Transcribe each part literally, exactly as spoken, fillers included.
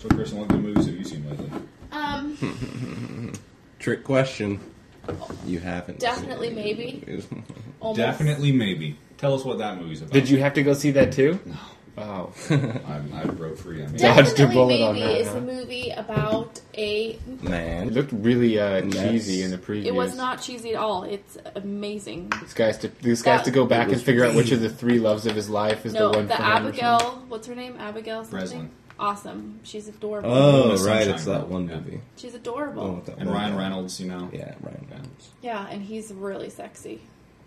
So, Kristen, what good movies have you seen lately? Um, Trick question. You haven't. definitely seen maybe. movies. Almost. Definitely, maybe. Tell us what that movie's about. Did you have to go see that too? No. Oh. I'm, I broke free. I mean, Dodged a Definitely bullet on maybe that, is huh? a movie about a. Man. It looked really uh, That's- cheesy in the previews. It was not cheesy at all. It's amazing. This guy's to this guy's That- to go back It and was figure out really- which of the three loves of his life is No, the one the from Abigail. Anderson. What's her name? Abigail something. Breslin. Awesome. She's adorable. Oh, Miss right. Sunshine It's that Girl. one Yeah. movie. She's Oh, adorable. with that and one Ryan guy. Reynolds, you know. Yeah, Ryan Yeah. Reynolds. Yeah, and he's really sexy.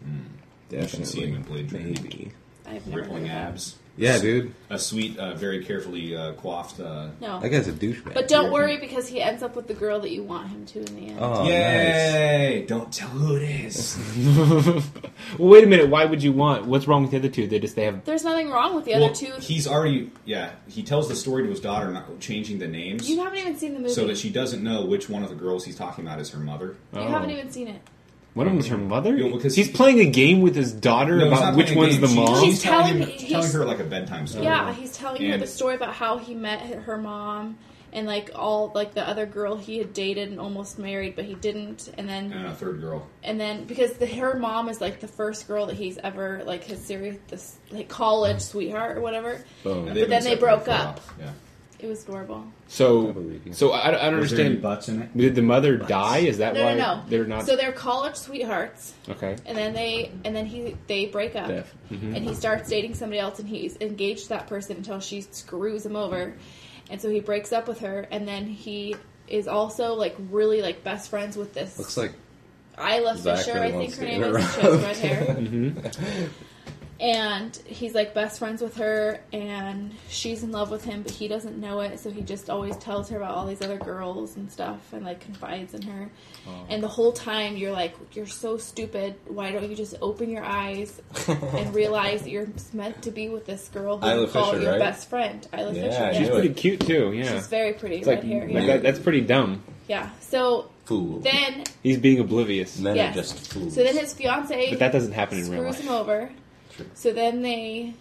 You should see him in Blade Trinity. Maybe. I've never Rippling heard of that. abs. Yeah, dude. A sweet, uh, very carefully uh, coiffed. Uh, No. That guy's a douchebag. But don't worry because he ends up with the girl that you want him to in the end. Oh, nice. Yay! Don't tell who it is. Well, wait a minute. Why would you want? What's wrong with the other two? They just they have. There's nothing wrong with the well, other two. he's already, yeah, he tells the story to his daughter, not changing the names, You haven't even seen the movie. so that she doesn't know which one of the girls he's talking about is her mother. You Oh. haven't even seen it. One of them is her mother. Yeah, because he's he- playing a game with his daughter No, he's about not which playing a one's game. the She- mom. She's He's telling, telling- him, he's- telling her like a bedtime story. Yeah, he's telling her And- the story about how he met her mom and like all like the other girl he had dated and almost married, but he didn't. And then And a third girl. and then because the her mom is like the first girl that he's ever like his serious this like college sweetheart or whatever. Boom. And But they've then been they separated broke for a up. while. Yeah. It was adorable. So, believe you. so I, I don't Was there any understand. butts in it? Did the mother die? Is that No, why no, no. they're not? So they're college sweethearts, Okay. and then they and then he they break up, Def. Mm-hmm. and he starts dating somebody else, and he's engaged to that person until she screws him over, and so he breaks up with her, and then he is also like really like best friends with this Looks like Isla Zach Fisher, really I think wants her to name is. interrupt. She has red hair. Mm-hmm. And he's like best friends with her, and she's in love with him, but he doesn't know it. So he just always tells her about all these other girls and stuff, and like confides in her. And the whole time you're like, "You're so stupid. Why don't you just open your eyes and realize that you're meant to be with this girl who Isla you call Fisher, your right? best friend, Isla Yeah, Fisher." I She's knew Yeah. pretty it. cute too. Yeah. She's very pretty, It's red like, hair. like Yeah. that, that's pretty dumb. yeah. So fool. then, He's being oblivious. Men yes. are just fools. So then his fiance But that doesn't happen in real screws life. him over. True. So then they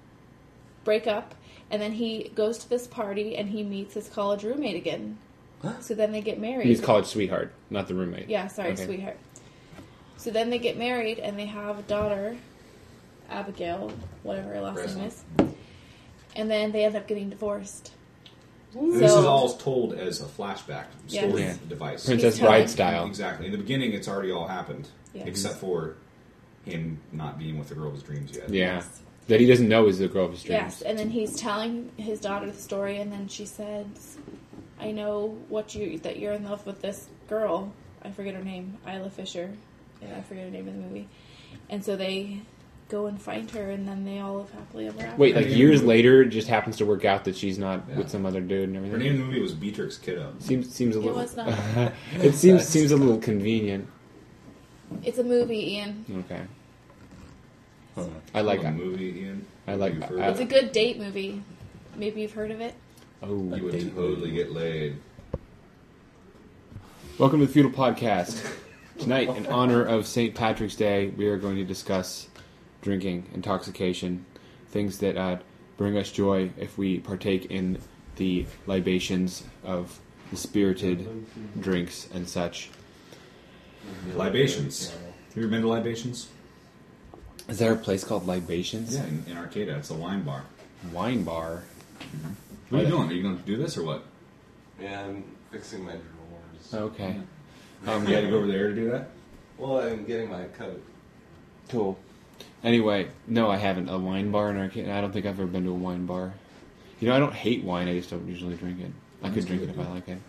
break up, and then he goes to this party and he meets his college roommate again. Huh? So then they get married. He's college sweetheart, not the roommate. Yeah, sorry, Okay. sweetheart. So then they get married and they have a daughter, Abigail, whatever her last Breslin. name is. And then they end up getting divorced. And this So- is all told as a flashback Yes. story Yeah. device. Princess He's telling- Bride style. Exactly. In the beginning, it's already all happened, Yes. except for him not being with the girl of his dreams yet. Yeah. Yes. That he doesn't know is the girl of his dreams. Yes, and then he's telling his daughter the story, and then she says, "I know what you that you're in love with this girl. I forget her name, Isla Fisher. Yeah, I forget her name in the movie." And so they go and find her, and then they all live happily ever after. Wait, like Yeah. years later, it just happens to work out that she's not Yeah. with some other dude and Her everything. name in the movie was Beatrix Kiddo. Seems seems a It little. was not. it seems seems a little convenient. It's a movie, Ian. Okay. Huh. I like a it. movie, Ian. I like- You've heard I- of It's a it? good date movie. Maybe you've heard of it. Oh, You would date totally movie. get laid. welcome to the Feudal Podcast. Tonight, in honor of Saint Patrick's Day, we are going to discuss drinking, intoxication, things that uh, bring us joy if we partake in the libations of the spirited drinks and such. Libations. Have you ever been to Libations? Is there a place called Libations? Yeah, in, in Arcata. It's a wine bar. Wine bar. What are you doing? Are you going to do this or what? Yeah, I'm fixing my drawers. Okay. Um, you had to go over there to do that? Well, I'm getting my coat. Cool. Anyway, no, I haven't. A wine bar in Arcade. I don't think I've ever been to a wine bar. You know, I don't hate wine. I just don't usually drink it. I could drink it if I like it.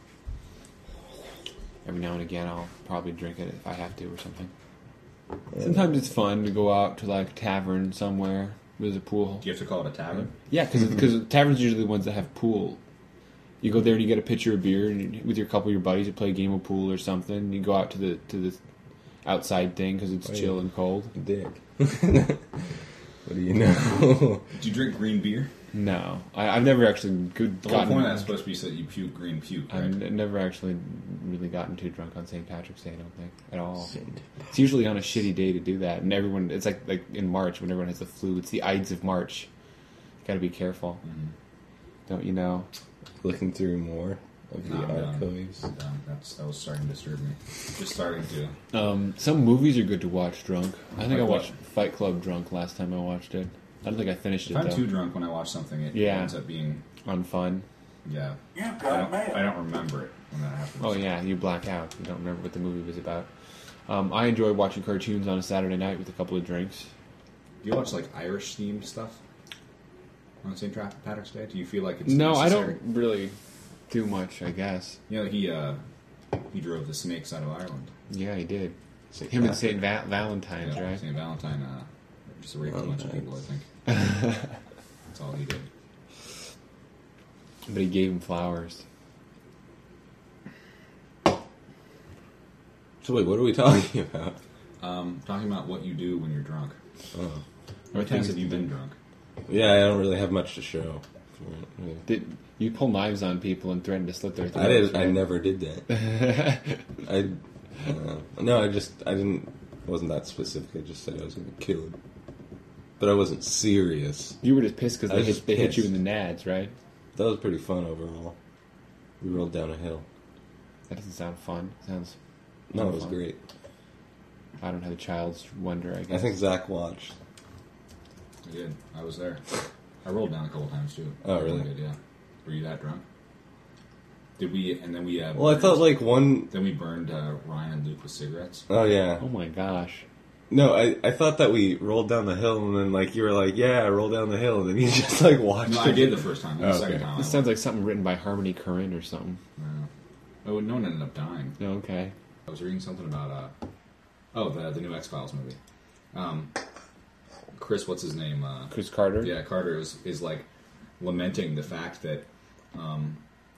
Every now and again, I'll probably drink it if I have to or something. Sometimes it's fun to go out to like a tavern somewhere with a pool. Do you have to call it a tavern? Yeah, because taverns are usually the ones that have pool. You go there and you get a pitcher of beer, and you, with your couple of your buddies, you play a game of pool or something. You go out to the to the outside thing because it's Oh, chill yeah. and cold. Dick. What do you know? Do you drink green beer? No, I, I've never actually good, The whole gotten. point of that's supposed to be so that you puke green puke, right? I've n- never actually really gotten too drunk on Saint Patrick's Day. I don't think at all. It's usually on a shitty day to do that, and everyone. It's like like in March when everyone has the flu. It's the Ides of March. You got to be careful, Mhm. don't you know? looking through more of the No, I'm done. archives? I'm done. That's that was starting to disturb me. Just starting to. Um, some movies are good to watch drunk. I think Like I what? watched Fight Club drunk last time I watched it. I don't think I finished If it I'm though. too drunk when I watch something, it Yeah. ends up being On fun. yeah. You've I got don't, mail. I don't remember it when that happens. Oh yeah, you black out. You don't remember what the movie was about. Um, I enjoy watching cartoons on a Saturday night with a couple of drinks. Do you watch like Irish themed stuff on Saint Patrick's Day? Do you feel like it's No, I necessary? don't really do much. I guess. You know, he uh, he drove the snakes out of Ireland. Yeah, he did. Saint Him and Patrick. Saint Va- Valentine's, Yeah, right? Saint Valentine uh, just raped a bunch of people. I think that's all he did. But he gave him flowers. So wait, what are we talking about? Um, talking about what you do when you're drunk. Oh. How many things times have you to been do. drunk? Yeah, I don't really have much to show. Yeah. Did you pull knives on people and threaten to slit their throats? I did. I right? never did that. I uh, no, I just I didn't. Wasn't that specific. I just said I was going to kill him, but I wasn't serious. You were just pissed because I they was hit, just they hit you in pissed. the nads, right? That was pretty fun overall. We rolled down a hill. That doesn't sound fun. Sounds. No, it was fun. great. I don't have a child's wonder. I guess. I think Zach watched. I did. I was there. I rolled down a couple times too. Oh, really? I did, yeah. Were you that drunk? Did we? And then we. Uh, Well, I burned- thought like one. Then we burned uh, Ryan and Luke with cigarettes. Oh yeah. Oh my gosh. No, I, I thought that we rolled down the hill and then like you were like, yeah, I rolled down the hill, and then you just like watched. No, I it. did the first time. The Oh, second okay. time. This I sounds like something written by Harmony Korine or something. No. Oh, no one ended up dying. No, okay. I was reading something about uh, oh the the new X Files movie. Um, Chris, what's his name? Uh, Chris Carter. yeah, Carter is is like lamenting the fact that um,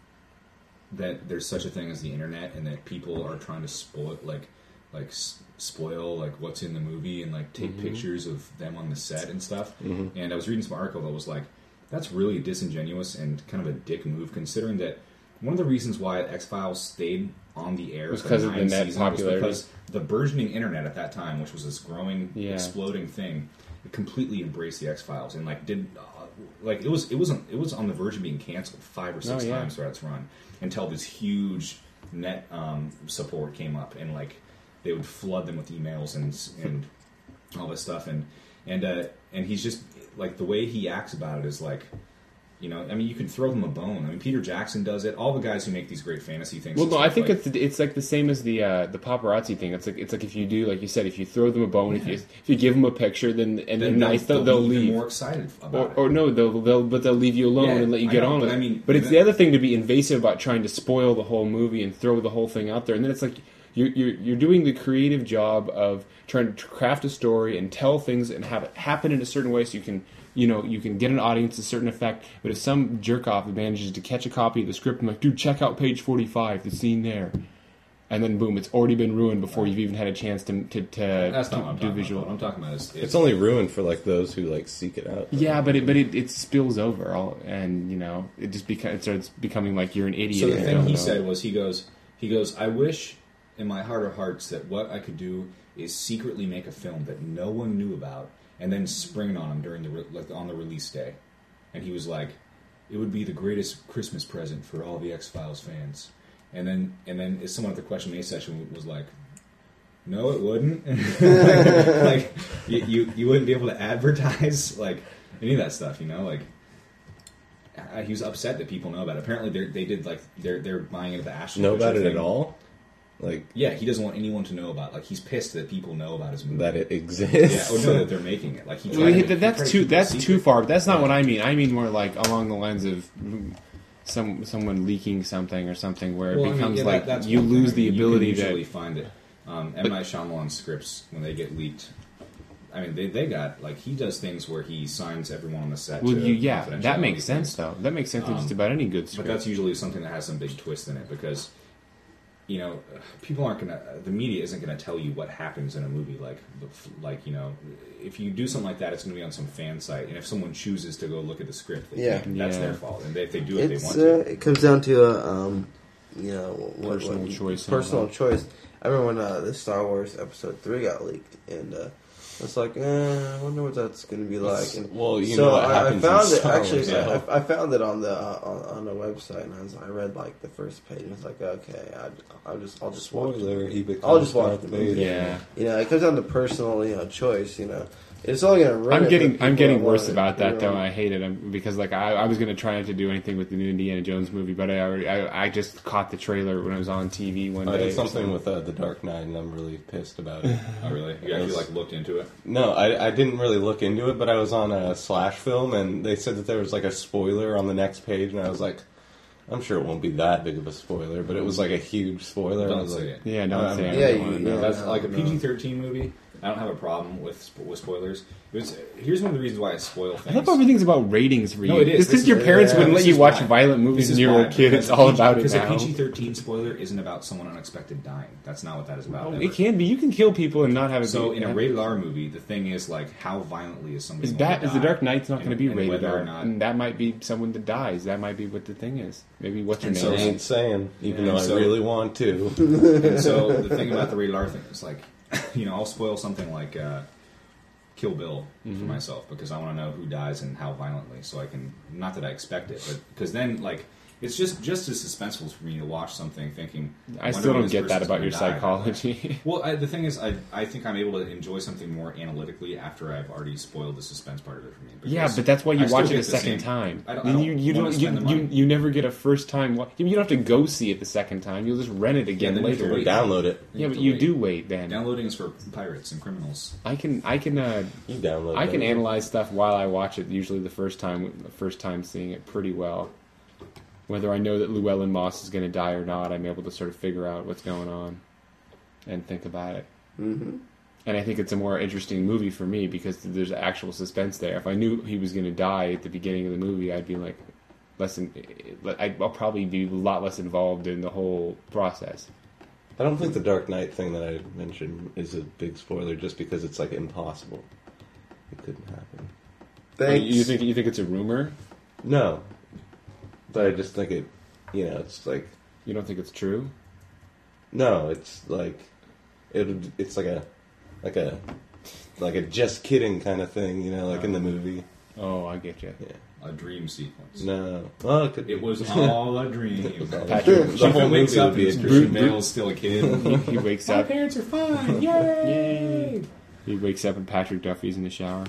that there's such a thing as the internet, and that people are trying to spoil like like s- spoil like what's in the movie and like take pictures of them on the set and stuff. And I was reading some article that was like, that's really disingenuous and kind of a dick move, considering that one of the reasons why X Files stayed on the air Was for 'cause of the nine net seasons popularity. was because the burgeoning internet at that time, which was this growing, Yeah. exploding thing, it completely embraced the X Files and like did uh, like it was it wasn't it was on the verge of being canceled five or six Oh, yeah. times throughout its run until this huge net um, support came up, and like they would flood them with emails and and all this stuff, and and uh, and he's just like the way he acts about it is like. You know, I mean, you can throw them a bone. I mean, Peter Jackson does it. All the guys who make these great fantasy things. Well, and no, I stuff, think like, it's it's like the same as the uh, the paparazzi thing. It's like it's like if you do, like you said, if you throw them a bone, if you if you give them a picture, then and they're then nice, they'll, they'll be even leave. more excited about Or, it. or no, they'll, they'll but they'll leave you alone Yeah, and let you I get know, on but with it. I mean, but it's then- the other thing to be invasive about trying to spoil the whole movie and throw the whole thing out there, and then it's like you're you're, you're doing the creative job of trying to craft a story and tell things and have it happen in a certain way so you can. You know, you can get an audience a certain effect, but if some jerk off manages to catch a copy of the script and like, dude, check out page forty-five, the scene there, and then boom, it's already been ruined before you've even had a chance to to, to, That's to not what I'm do talking visual. about. What I'm talking about is It's only ruined for like those who like seek it out. Yeah, but it but it, it spills over, all, and you know it just beca- it starts becoming like you're an idiot. So the and you thing don't he know. said was, he goes, he goes, I wish in my heart of hearts that what I could do is secretly make a film that no one knew about, and then spring it on him during the re- like on the release day. And he was like, it would be the greatest Christmas present for all the X Files fans. And then and then someone at the question and A session was like, no, it wouldn't. like, like you, you you wouldn't be able to advertise like any of that stuff, you know, like. Uh, he was upset that people know about it. Apparently, they they did like they're they're buying into the Ashton. Know Kutcher about it thing. at all? Like Yeah, he doesn't want anyone to know about it. Like he's pissed that people know about his movie. that it yeah, exists. or know that they're making it. Like he. Well, tried he- to- he tried that's to too keep it that's secret. too far. But that's not Yeah. what I mean. I mean more like along the lines of mm, some someone leaking something or something where Well, I it mean, becomes yeah, that- like that's you one thing. lose I the mean, ability you can usually to. find it. Um, M. Night Shyamalan scripts when they get leaked. I mean, they they got like he does things where he signs everyone on the set. Well, to you, yeah, that confidentiality makes sense things. though. That makes sense in just Um, about any good But script. that's usually something that has some big twist in it because, you know, people aren't gonna. The media isn't gonna tell you what happens in a movie. Like, like you know, if you do something like that, it's gonna be on some fan site, and if someone chooses to go look at the script, they Yeah. can. That's Yeah. their fault, and they, if they do it, they It's want uh, to. it comes down to a um, you know, what, Personal what- choice Personal somehow. choice. I remember when uh, the Star Wars Episode Three got leaked, and uh, It's like, eh, I wonder what that's going to be like. And Well, you so know what I, I happens found in it Star actually. Wars, yeah. I, I found it on the uh, on, on the website, and I, was, I read like the first page. And it's like, okay, I, I'll just I'll just watch Spoiler, it. he becomes I'll just watch Darth the movie. Vader. Yeah. You know, it comes down to personal, you know, choice. You know, it's all going to run. I'm it getting for I'm people getting that worse want it, about that you though. know. I hate it I'm, because like I, I was gonna try not to do anything with the new Indiana Jones movie, but I already I, I just caught the trailer when it was on T V one I day. did something with uh, the Dark Knight, and I'm really pissed about it. Oh, really? You actually like looked into it? No, I, I didn't really look into it, but I was on a Slash film, and they said that there was like a spoiler on the next page, and I was like, I'm sure it won't be that big of a spoiler, but it was like a huge spoiler. I Don't was say like, it. Yeah, don't I say don't it. Yeah, I don't you- wanna yeah. know. That's no, like a no. P G thirteen movie. I don't have a problem with with spoilers. It was, here's one of the reasons why I spoil I things. thought everything's about ratings for you. No, it is. Just This because your is- parents yeah, wouldn't let this you is watch why. violent movies This when is you were why, a kid, because it's a all P G about it because now. a P G thirteen spoiler isn't about someone unexpected dying. That's not what that is about. Well, ever. it can be. You can kill people and not have it So be. in a yeah. rated R movie, the thing is like how violently is somebody Is going that to is the die? Dark Knight's not going to And- be and rated whether R, or not- and that might be someone that dies. That might be what the thing is. Maybe what's her And name? so- I is. ain't saying, even Yeah, though so- I really want to. And so the thing about the rated R thing is like, you know, I'll spoil something like uh, Kill Bill Mm-hmm. for myself because I want to know who dies and how violently, so I can not that I expect it, but because then like it's just just as suspenseful for me to watch something thinking. I wonder still when don't this get that person's about gonna your die. psychology. Well, I, the thing is, I I think I'm able to enjoy something more analytically after I've already spoiled the suspense part of it for me. Yeah, because but that's why you I still watch it get a the second same- time. I don't, I don't you you wanna don't you, spend the you, money. you never get a first time. wa- You don't have to go see it the second time. You'll just rent it again then you have to later. wait. Download it. Yeah, have but to you wait. do wait then. Downloading is for pirates and criminals. I can I can uh, You download I can it. analyze stuff while I watch it. Usually the first time the first time seeing it pretty well. Whether I know that Llewellyn Moss is going to die or not, I'm able to sort of figure out what's going on and think about it. Mm-hmm. And I think it's a more interesting movie for me because there's actual suspense there. If I knew he was going to die at the beginning of the movie, I'd be like, less. In, I'd, I'll probably be a lot less involved in the whole process. I don't think the Dark Knight thing that I mentioned is a big spoiler just because it's like impossible. It couldn't happen. Thanks. You think you think it's a rumor? No. But I just think it, you know, it's like, You don't think it's true? no, it's like, it, it's like a, like a, like a just kidding kind of thing, you know, like in the movie. Oh, I get you. Yeah. A dream sequence. No. Well, it could It was all a dream. Patrick, The whole She wakes movie up would be and a Christian dream. Bale's still a kid. he wakes My up. parents are fine. Yay! He wakes up and Patrick Duffy's in the shower.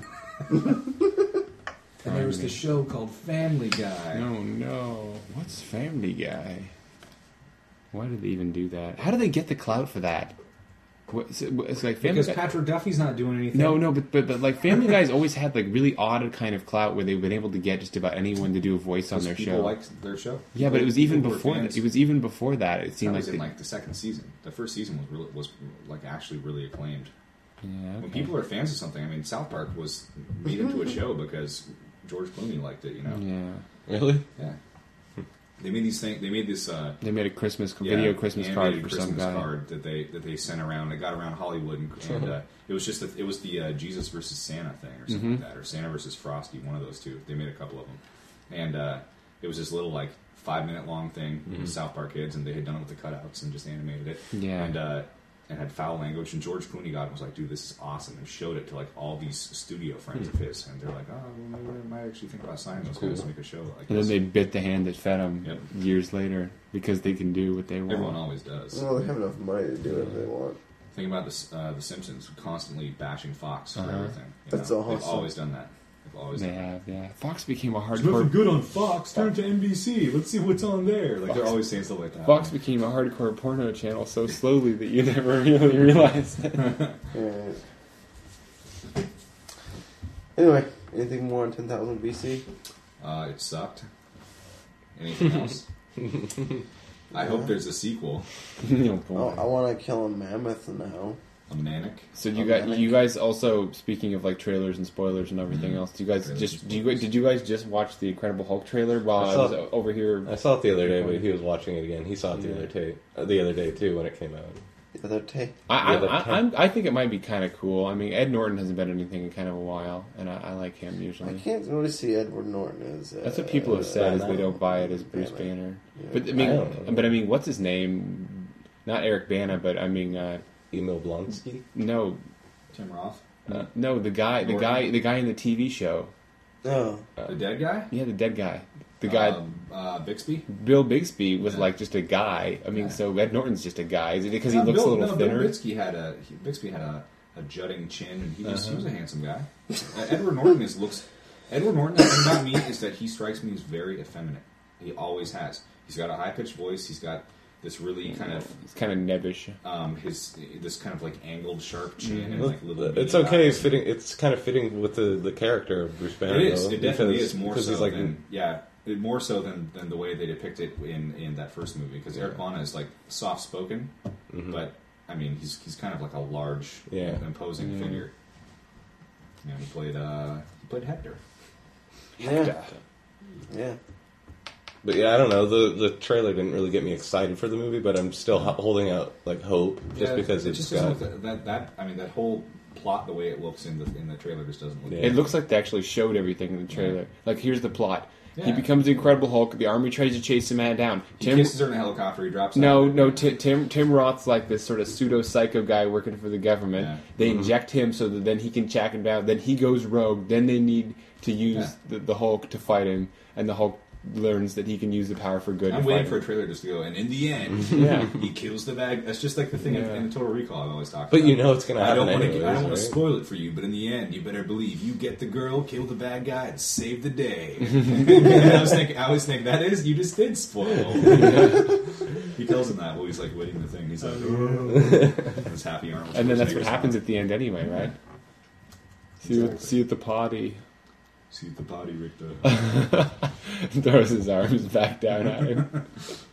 And there was this show called Family Guy. No, no. What's Family Guy? Why did they even do that? How do they get the clout for that? What, it's, it's like Family Because Guy. Patrick Duffy's not doing anything. No, no, but, but but like Family Guy's always had like really odd kind of clout where they've been able to get just about anyone to do a voice on Because their people show. liked their show. Yeah, but it was People even were before that. fans. It was even before that. It That seemed was like in the- like the second season. The first season was really, was like actually really acclaimed. yeah, When okay. people are fans of something, I mean, South Park was made into a show because George Clooney liked it. You know, Yeah, Really? yeah. They made these things. They made this uh, they made a Christmas yeah, video Christmas card animated for some Christmas guy. card that they that they sent around. It got around Hollywood, and, and uh, it was just a, it was the uh, Jesus versus Santa thing or something Mhm. like that, or Santa versus Frosty, one of those two. They made a couple of them, and uh, it was this little like five minute long thing with South Park kids, and they had done it with the cutouts and just animated it. Yeah. and uh, and had foul language. And George Clooney got it and was like, "Dude, this is awesome," and showed it to like all these studio friends of his, and they're like, "Oh, well, maybe I might actually think about signing those guys to make a show like And this." then they bit the hand that fed them Yep. years later because they can do what they want. Everyone always does. Well, they have enough money to do whatever they want. Think about this, uh, the Simpsons constantly bashing Fox for Uh-huh. everything. You That's know? awesome. They've always done that. They've always They done that. have, yeah. Fox became a There's nothing hardcore. good on Fox. Turn to N B C. Let's see what's on there. Like they're always saying stuff like that. Fox became a hardcore porno channel so slowly that you never really realized it. Alright. Anyway, anything more on ten thousand B C? Uh, it sucked. Anything else? I hope there's a sequel. Oh, boy. Oh, I want to kill a mammoth now. A manic. So you guys, you guys also speaking of like trailers and spoilers and everything else. Do you guys Trailers just and do you did you guys just watch the Incredible Hulk trailer while I I, saw- was o- over here? I saw it the other day, but he was watching it again. He saw it the Yeah. other day, uh, the other day too when it came out. The other day. I I, Yeah, but- I, I'm, I think it might be kind of cool. I mean, Ed Norton hasn't been anything in kind of a while, and I, I like him I usually. can't really see Edward Norton as. Uh, That's what people have said is they Banner. don't buy it as Bruce Banner. Banner. Yeah. But I I mean, don't know. but I mean, what's his name? Not Eric Bana, but I mean, uh, Emil Blonsky. no, Tim Roth. Uh, no, the guy, the Norton? guy, the guy in the T V show. Oh, The dead guy? Yeah, the dead guy. The guy, Um, uh, Bixby? Bill Bixby, was Yeah. like just a guy. I mean, Yeah. so Ed Norton's just a guy. Is it because he No, looks Bill, a little no, thinner? Bill Bixby had a he, Bixby had a, a jutting chin, and he was he Uh-huh. was a handsome guy. Uh, Edward Norton is looks. Edward Norton. The thing about me is that he strikes me as very effeminate. He always has. He's got a high pitched voice. He's got this really kind of It's kind of nebbish. um, his this kind of like angled, sharp chin and Well, like little. it's beady okay. eyes. Fitting. It's kind of fitting with the, the character of Bruce Banner. It is. though, It definitely because- is more because so he's like than yeah, it, more so than, than the way they depict it in, in that first movie. Because Eric Bana is like soft spoken, but I mean he's he's kind of like a large, Yeah. imposing figure. You know, he played uh, he played Hector. yeah, yeah. But yeah, I don't know. The the trailer didn't really get me excited for the movie, but I'm still ho- holding out like hope just Yeah, because it it's just got. doesn't look that, that that I mean that whole plot, the way it looks in the in the trailer, just doesn't look. Yeah. good. It looks like they actually showed everything in the trailer. Like, here's the plot. He Yeah. becomes the Incredible Hulk. The army tries to chase him down. He Tim, kisses her in a helicopter. He drops. no, out. no. Ti- Tim Tim Roth's like this sort of pseudo psycho guy working for the government. Yeah. They inject him so that then he can track him down. Then he goes rogue. Then they need to use Yeah. the, the Hulk to fight him, and the Hulk learns that he can use the power for good. I'm to waiting fight for a him. trailer just to go, and in the end, Yeah. he kills the bag. That's just like the thing in, Yeah. in the Total Recall I always talk about. But you know it's gonna I happen don't want to. anyways, I don't want to right? spoil it for you, but in the end, you better believe you get the girl, kill the bad guy, and save the day. And I was thinking, I always think that is you just did spoil. He tells him that while he's like winning the thing. He's like, oh. His happy Arnold. And then that's what Schwarzenegger happens song. at the end anyway, right? See you, see you at the party. See the body, Richter. Throws his arms back down at him.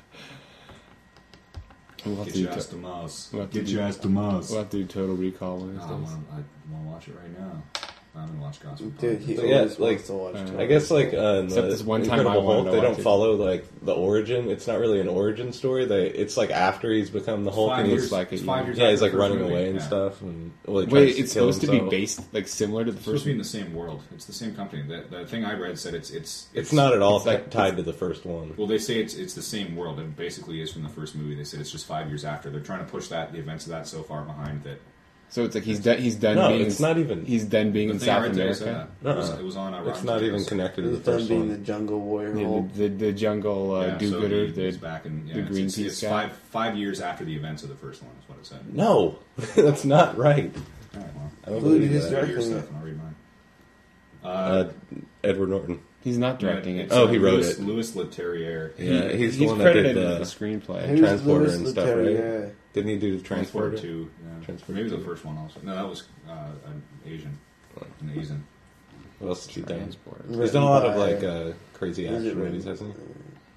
We'll have Get to do your ass to- to Mars. we'll have to Get do- your ass to Mars. we'll have to do Total Recall one Oh, of I these days. want to watch it right now. I'm gonna watch Gospel. Dude, he But yeah, always like, wants to watch. uh, Total I guess like uh, in Except the this one time Incredible I wanted Hulk, to they watch don't it. follow like the origin. It's not really an origin story. They it's like after he's become the Hulk Five and years, he's like it's it, five yeah. years yeah, he's after like the first running movie, away and yeah. stuff. And well, he Wait, tries it's kill supposed to be himself. based like similar to the It's supposed first to be in one. the same world. It's the same company. The, the thing I read said it's it's It's not at all it's like- ti- tied to the first one. Well, they say it's it's the same world. It basically is from the first movie. They said it's just five years after. They're trying to push that the events of that so far behind that. So it's like he's done. He's done. No, being it's in, not even- He's done being The in thing I South read today said America. that. It was, Uh-uh. it was on. Uh, It's Rotten not even Tomatoes. connected to He's the done first being the one. Jungle Warrior Yeah, Hulk. the, the the jungle uh, Yeah, so do-gooder. he- the, he's back in yeah, the it's- it's, Greenpeace it's guy. five five years after the events of the first one is what it said. No, that's not right. All right, well, I don't Who believe is that. read your directing stuff it? and I'll read mine. Uh, Uh, Edward Norton. He's not directing it's, it. Oh, uh, he wrote Louis, it. Louis Leterrier. Yeah, he's, He's the one that credited did with the the screenplay. Who's Transporter Louis and stuff, right? Leterrier? Didn't he do the Transporter Transporter? two. Yeah. Transporter Maybe the two. first one also. No, that was uh, an Asian. An Asian. What else has he done? Transporter. He's done a lot of Written like by- uh, crazy Is it action written- movies, hasn't he?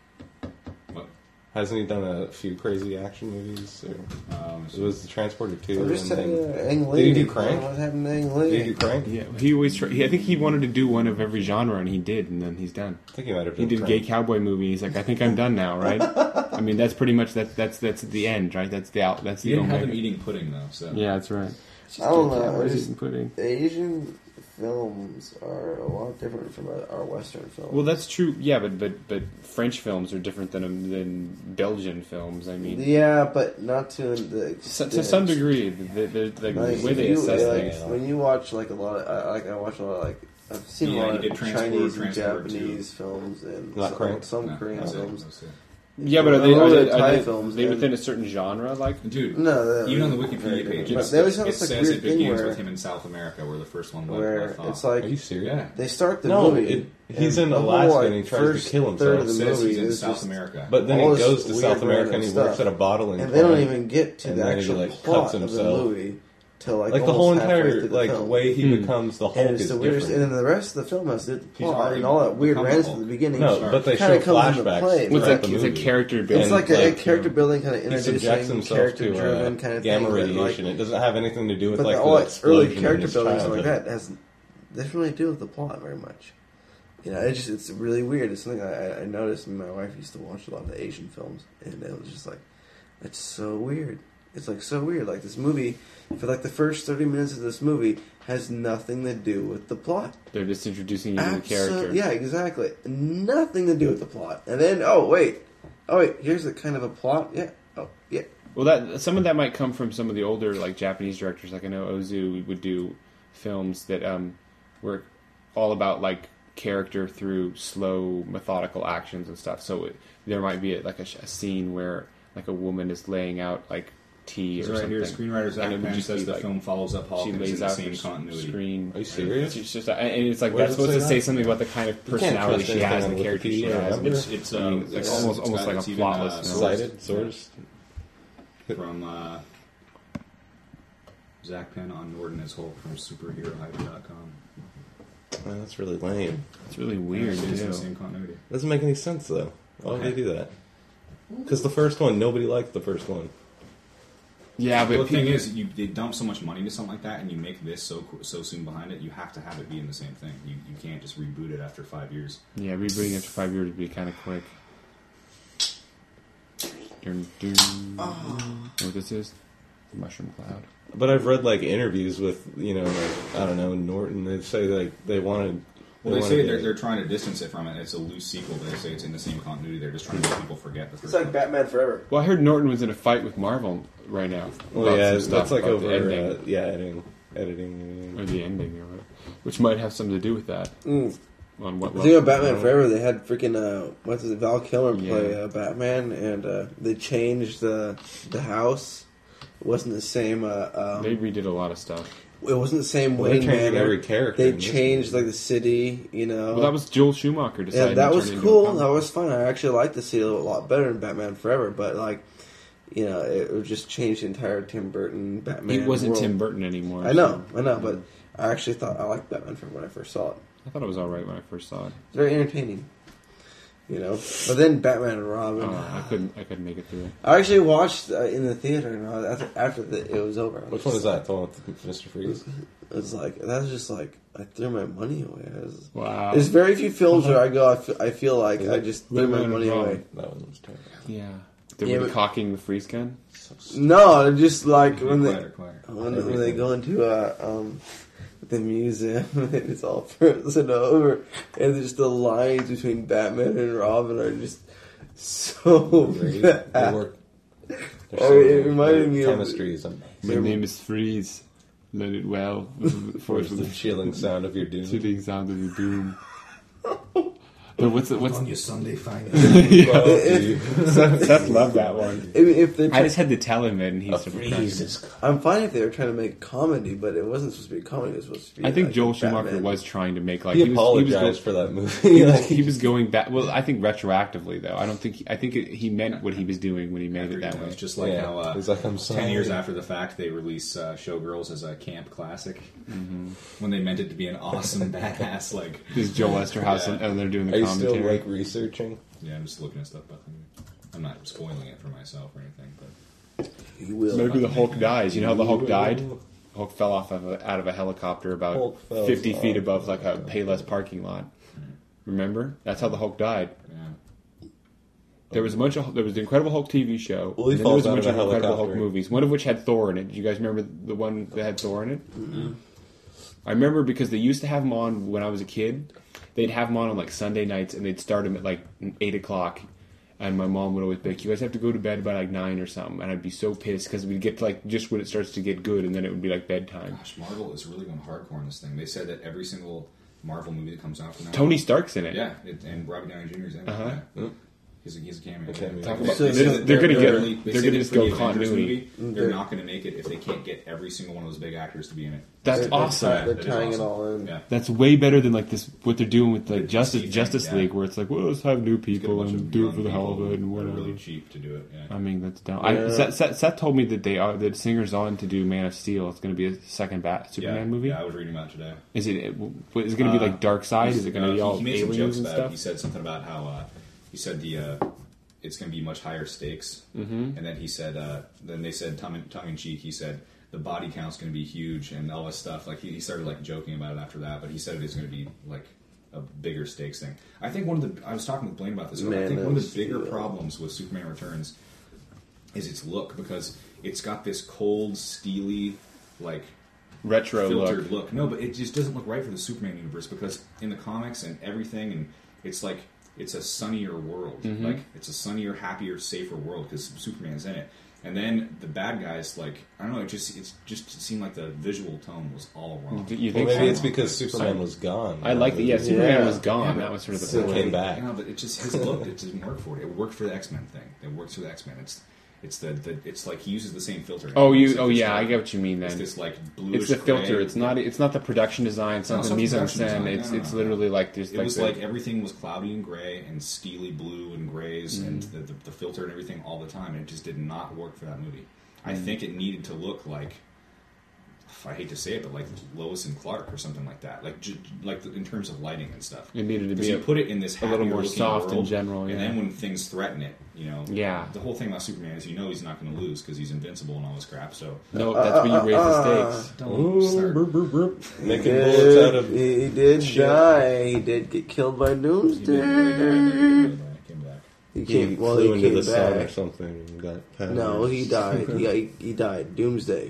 What? Hasn't he done a few crazy action movies? Or, Um, it was the Transporter two. I'm just and saying, then, uh, Ang Did he Lee. do Crank? What happened to Ang Lee? did he do Crank? Yeah, he always. Try, he, I think he wanted to do one of every genre, and he did, and then he's done. I think he might have He done did Crank. gay cowboy movie. He's like, I think I'm done now, right? I mean, that's pretty much that. That's that's the end, right? That's the out. That's he the didn't have them omega. eating pudding though. So Yeah, that's right. I don't know. I Cowboys just- eating pudding. Asian films are a lot different from uh, our Western films. Well, that's true. Yeah, but but but French films are different than than Belgian films. I mean, yeah, but not to the so, extent. to some degree, the, the, the, Like, the way if they you, assess like, things. when you watch like a lot of, I, like I watch a lot of like I've seen Yeah, a lot he of did Transporter, Chinese and Transporter Japanese films and Not some, Crank? some No, Korean that's it. films. That's it. Yeah, but are A they, lot are of they, Thai are they, films, they and- within a certain genre? Like, Dude, No, the, even on the Wikipedia page, But it's, they always it, have it this like says weird it thing begins where, with him in South America, where the first one went. where left off. it's like Are you serious? yeah, they start the No, movie. it- he's and in the whole, Alaska like, and he tries to first kill himself. Third it of the says movie he's in is South just America. But then all he this goes to weird South America random and he stuff. works at a bottling and plant. they don't even get to And the then he, actual like, plot cuts of the himself. movie till like, Like the whole almost halfway entire through the like film. way he Hmm. becomes the Hulk And it's is the weirdest, and different. then the rest of the film has to do with the He's plot already and all that weird become the rants Hulk. at the beginning. No, Sorry. but they Kinda show comes into flashbacks. play, throughout but- it's like the it's a movie. character It's building. like a, like, character building kind of He subjects introducing, himself character to driven uh, kind of gamma thing. but, like, radiation. It doesn't have anything to do with but like the, the all that early explosion in character his building stuff like childhood. that has doesn't really deal with the plot very much. You know, it's just it's really weird. It's something I, I noticed. And my wife used to watch a lot of the Asian films, and it was just like, it's so weird. It's like so weird. Like this movie, for like the first thirty minutes of this movie, has nothing to do with the plot. They're just introducing you to the Absol- character. Yeah, exactly. Nothing to do with the plot. And then, oh wait, oh wait, here's a kind of a plot. Yeah. Oh yeah. Well, that some of that might come from some of the older like Japanese directors. Like I know Ozu would do films that um, were all about like character through slow, methodical actions and stuff. So it, there might be a, like a, a scene where like a woman is laying out like tea He's or right something. here. Screenwriter Zach And it would Penn just says be the like- film follows up She Hawkins in lays the out same her continuity. screen. Are you serious? It's just, and it's like Where that's does it supposed to say say that? something about the kind of You can't personality trust she has, anything the on character she Wikipedia, has. remember? It's it's, I uh, mean, it's it's almost- it's almost got- like a it's even, plotless uh, film. Cited source. from uh, Zach Penn on Norton as Hulk from superhero hype dot com. Man, that's really lame. It's really weird It is in too. the same continuity. Doesn't make any sense though. Why would Okay. they do that? Because the first one, nobody liked the first one. Yeah, But but the thing is, you they dump so much money into something like that, and you make this so qu- so soon behind it. You have to have it be in the same thing. You you can't just reboot it after five years. yeah, rebooting after five years would be kind of quick. Dun, dun. Oh. Know what this is? Mushroom cloud. But I've read like interviews with you know like, I don't know Norton. They say like they wanted. Well, they wanted say to- they're, they're trying to distance it from it. It's a loose sequel, but they say it's in the same continuity. They're just trying to make people forget the first It's like one. Batman Forever. Well, I heard Norton was in a fight with Marvel right now. Well, about yeah, some stuff that's like about the over. ending, Uh, yeah, editing, editing. or the ending, or whatever, which might have something to do with that. Mm. On what The thing about level, Batman I don't know. Forever, they had freaking uh, what's it, Val Kilmer play Yeah. uh, Batman, and uh, they changed the the house. It wasn't the same. Uh, um, They redid a lot of stuff. it wasn't the same Well, they're Wayne changing Manor. every character They in this changed movie. like the city. You know, Well, that was Joel Schumacher yeah, deciding. that to was turn it into a cool. comic. That was fun. I actually liked the city a lot better than Batman Forever. But like, you know, it, it just changed the entire Tim Burton Batman. It wasn't world. Tim Burton anymore. I know, so- I know, but I actually thought I liked Batman Forever when I first saw it. I thought it was all right when I first saw it. It's very entertaining. You know, but then Batman and Robin. Oh, I couldn't. I couldn't make it through it. I actually watched uh, in the theater and I- after, after the, it was over. I was Which one is just- that? The one with Mister Freeze? It was like that was just like I threw my money away. I was, Wow. there's very few films where I go. I feel, I feel like Is I it? just threw my Batman money and away. Robin. That one was terrible. Yeah. They Yeah, were but- cocking the freeze gun. So stupid. No, they're just like when they Quieter, quieter. when, when they go into uh, um, the museum and it's all frozen over, and just the lines between Batman and Robin are just so They, bad. they work. they're Oh, so- it reminded their me of- chemistry is amazing. My name is Freeze. Learn it well. Force the chilling sound of your doom. chilling sound of the doom. But what's the, what's On your Sunday finest. Well, you- Seth, Seth loved that one. I mean, if they, I just had to tell him it, and he's a freeze is I'm fine if they were trying to make comedy, but it wasn't supposed to be a comedy. It was supposed to be. I think like Joel a Schumacher Batman. was trying to make like He, he was, apologized he for that movie. was, go- Like, he was going back. Well, I think retroactively though. I don't think he, I think it, he meant what he was doing when he made it that way. It's just like Yeah. how uh, He's like, I'm sorry. ten years after the fact, they release uh, Showgirls as a camp classic when they meant it to be an awesome, badass like. This is Joe Westerhouse, Yeah. and, and they're doing the Are you still commentary. like researching? Yeah, I'm just looking at stuff. But I'm not spoiling it for myself or anything. But He will. Maybe the Hulk dies. You know how the Hulk died? Hulk fell off of a, out of a helicopter about Hulk fell fifty feet off. above like a Payless parking lot. Remember? That's how the Hulk died. yeah, There was a bunch of there was the Incredible Hulk T V show. Well, he and then there was falls a out bunch of of a Incredible Hulk helicopter. movies. One of which had Thor in it. Do you guys remember the one that had Thor in it? Mm-hmm. I remember because they used to have them on when I was a kid. They'd have them on on like Sunday nights, and they'd start them at like eight o'clock. And my mom would always be like, "You guys have to go to bed by like nine or something." And I'd be so pissed because we'd get to like just when it starts to get good, and then it would be like bedtime. gosh, Marvel is really going hardcore on this thing. They said that every single Marvel movie that comes out from now, Tony Stark's in it. yeah, it, and Robert Downey Junior's in it. Uh-huh. Yeah. He's a, he's a cameo. A cameo. Talk Talk about, So- they said so that they're gonna get- really- they they're said gonna that just for go the Avengers continuity. movie, they're not going to make it if they can't get every single one of those big actors to be in it. That's They're- awesome. They're, That is tying it awesome. all in. Yeah. That's way better than like this what they're doing with like The Justice D C Justice thing, yeah. League, where it's like, well, let's have new Get a people bunch and of do it young for the hell of people it and who are whatever. really cheap to do it. Yeah. I mean, that's dumb. Yeah. I, Seth, Seth, Seth told me that they are that Singer's on to do Man of Steel. It's going to be a second Bat Superman yeah. movie. Yeah, I was reading about it today. Is it? Is it going to be Uh, like Dark Side? Is it going to Uh, be all he made some aliens jokes and about it. stuff? He said something about how uh, he said the uh, it's going to be much higher stakes, mm-hmm. and then he said uh, then they said tongue in, tongue in cheek. He said the body count's going to be huge and all this stuff. Like he, he started like joking about it after that, but he said it is going to be like a bigger stakes thing. I think one of the I was talking with Blaine about this. Man, I think that one of was- the bigger yeah. problems with Superman Returns is its look because it's got this cold, steely, like Retro filtered look. look. No, but it just doesn't look right for the Superman universe because in the comics and everything, and it's like it's a sunnier world. Mm-hmm. Like it's a sunnier, happier, safer world because Superman's in it. And then the bad guys, like I don't know, it just it's just it seemed like the visual tone was all wrong. You Well, think maybe so? it's because Superman was gone. I like that. Yeah, Superman Yeah. was gone. Yeah, but- that was sort of the So point. came back. You know, but it just his look it didn't work for it. It worked for the X Men thing. It works for the X Men. It's it's the, the it's like he uses the same filter. Oh, you. Except Oh, it's yeah. like- I get what you mean. It's Then this like bluish. it's the filter. gray. It's not. It's not the production design. It's No, not it's the not mise the en production scène. design. It's No, no, it's no. literally like there's It like was the, like everything was cloudy and gray and steely blue and grays Mm. and the, the, the filter and everything all the time. And it just did not work for that movie. I Mm. think it needed to look like, I hate to say it, but like Lois and Clark or something like that. Like j- like the, in terms of lighting and stuff. it needed to Because be you a, put it in this a little more happier-looking soft in world, general. Yeah. and then when things threaten it, you know, Yeah. the whole thing about Superman is you know he's not going to lose because he's invincible and all this crap. So no, that's where you raise the stakes. don't Ooh, start. burp, burp, burp. He Making did, bullets out of he, he did shit. die. He did get killed by He did, Doomsday. he did, he came back. He He came. Well, flew he into came the sun or back. something and got powers. No, he died. he, he, he died. Doomsday.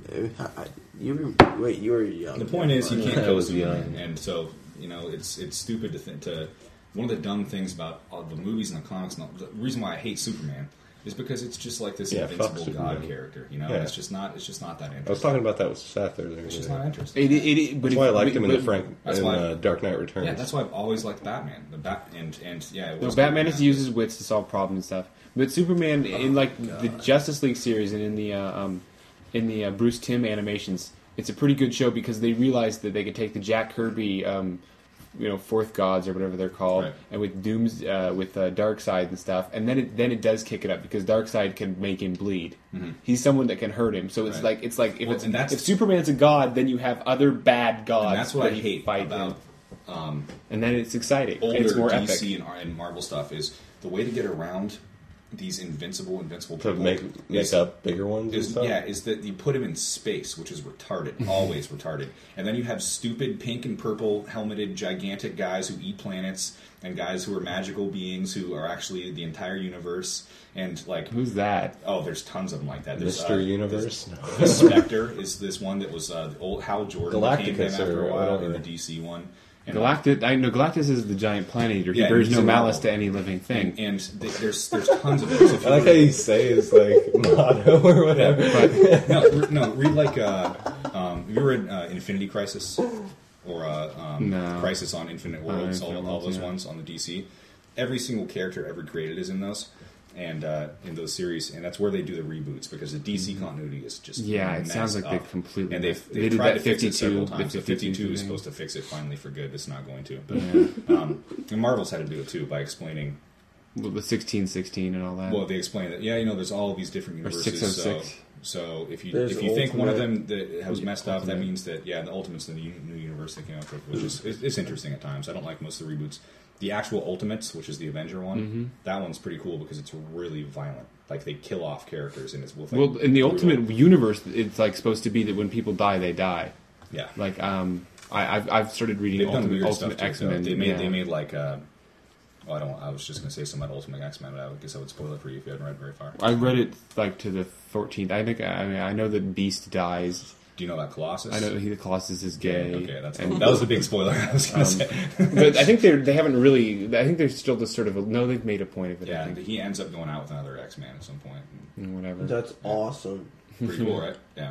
I- You were, wait, you were young. The point is, you can't I kill was Superman, young. and so you know it's it's stupid to think to. One of the dumb things about all the movies and the comics, and all, the reason why I hate Superman is because it's just like this Yeah, fuck invincible god Superman. character. You know, Yeah. it's just not. It's just not that interesting. I was talking about that with Seth earlier. It's just today. not interesting. It, it, it, but That's if- why I liked but- him in the but- Frank That's in why- uh, Dark Knight Returns. Yeah, that's why I've always liked Batman. The Bat and and yeah, it No, was Batman Superman. has used his wits to solve problems and stuff. But Superman in like the Justice League series and in the uh, um, in the uh, Bruce Timm animations, it's a pretty good show because they realized that they could take the Jack Kirby, um, you know, Fourth Gods or whatever they're called, Right. and with Doom's uh, with uh, Darkseid and stuff, and then it then it does kick it up because Darkseid can make him bleed. Mhm. He's someone that can hurt him. So it's Right. like it's like if Well, it's and that's- if Superman's a god, then you have other bad gods. And that's what that I you hate fight about in. um, And then it's exciting. older It's more D epic. C and, and Marvel stuff is the way to get around these invincible, invincible to people make make is- up bigger ones. and Is, stuff? yeah, is that you put him in space, which is retarded, always retarded, and then you have stupid pink and purple helmeted gigantic guys who eat planets, and guys who are magical beings who are actually the entire universe, and like Who's that? oh, there's tons of them like that. There's, Mister uh, Universe. The Spectre is this one that was uh, the old Hal Jordan became him Galacticus after or a while in whatever. the D C one. And, Galactus. I know Galactus is the giant planet eater. He Yeah, bears he's no in malice Marvel. to any living thing. and, and th- there's there's tons of those. If I like how you say his like motto or whatever. no, re- no, read like uh, um, you read uh, Infinity Crisis or uh, um, No. Crisis on Infinite Worlds, Infinite all, all Worlds, those yeah. ones on the D C. Every single character ever created is in those, and uh, in those series, and that's where they do the reboots because the D C continuity is just Yeah, it sounds messed like they up. completely. And they've, messed- they've they did tried that to fix it several fifty-two. times. The The fifty-two is thing. supposed to fix it finally for good. It's not going to. But Yeah. um, and Marvel's had to do it too by explaining. Well, the sixteen sixteen and all that. Well, they explain that yeah, you know, there's all these different Or universes. six oh so, six. so if you There's if you think one of them Ultimate. that was Yeah, messed up, that Ultimate. means that yeah, the Ultimate's the new, new universe they came up with, which is it's, it's interesting at times. I don't like most of the reboots. The actual Ultimates, which is the Avenger one, Mhm. that one's pretty cool because it's really violent. Like they kill off characters and it's with like, well, in the brutal- Ultimate universe, it's like supposed to be that when people die, they die. yeah. Like, um, I, I've I've started reading They've done Ultimate, weird Ultimate stuff too. X though. Men. They made yeah. they made like uh, oh, I don't. I was just gonna say something about Ultimate X Men, but I guess I would spoil it for you if you hadn't read very far. I read it like to the fourteenth. I think I mean I know that Beast dies. Do you know about Colossus? I know he the Colossus is gay. Okay, that's and, that was the big spoiler I was gonna Um, say. but I think they they haven't really. I think they're still just sort of a, no. They've made a point of it. Yeah, I and think. he ends up going out with another X Man at some point. And whatever. That's awesome. Pretty cool, right? Yeah.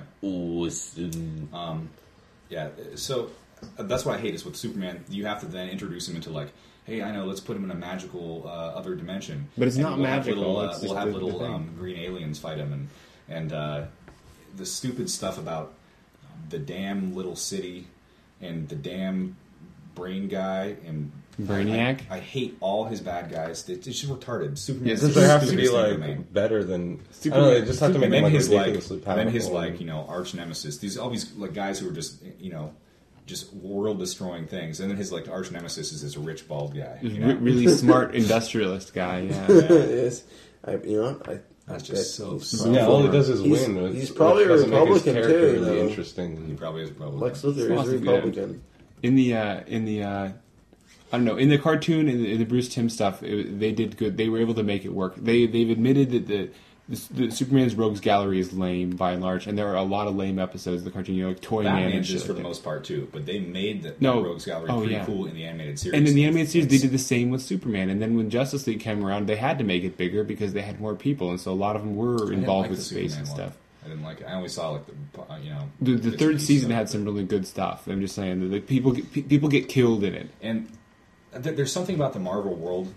Awesome. Um, yeah. So uh, that's what I hate is with Superman. You have to then introduce him into like, hey, I know, let's put him in a magical uh, other dimension. But it's And not we'll have magical, Little, uh, it's we'll just have the- the little thing. um, green aliens fight him, and and uh, the stupid stuff about the damn little city and the damn brain guy and. Brainiac? I, I hate all his bad guys. It's just retarded. Superman. Yeah, is Because the there have to be stupidest thing ever like made. better than. Superman- I don't know. They just have to make And them then like his like, ridiculously and powerful. then his like, you know, arch nemesis. These all these like guys who are just, you know, just world destroying things. And then his like arch nemesis is this rich bald guy. You know? Re- really smart industrialist guy. Yeah. yes, I, you know, I. That's I just bet so he's stupid. Yeah, all he does is He's- win. which- he's probably which a doesn't make his Republican, character too, really though. interesting. He probably is probably Lex Luthor is Philosophy, yeah. Republican. In the uh, in the uh, I don't know in the cartoon in the, in the Bruce Timm stuff, it, they did good. They were able to make it work. They they've admitted that the the, the Superman's Rogues Gallery is lame by and large, and there are a lot of lame episodes of the cartoon. You know, like Toy Man and Batman's shit just for like the that. most part too, but they made the, No. the Rogues Gallery Oh, pretty yeah. cool in the animated series. And in the animated series, they did the same with Superman. And then when Justice League came around, they had to make it bigger because they had more people, and so a lot of them were I didn't involved like with the space and Superman one. stuff. I didn't like it. I only saw like the uh, you know The, the bits third and pieces season of had it. some really good stuff. I'm just saying that the people get, pe- people get killed in it. And th- there's something about the Marvel world,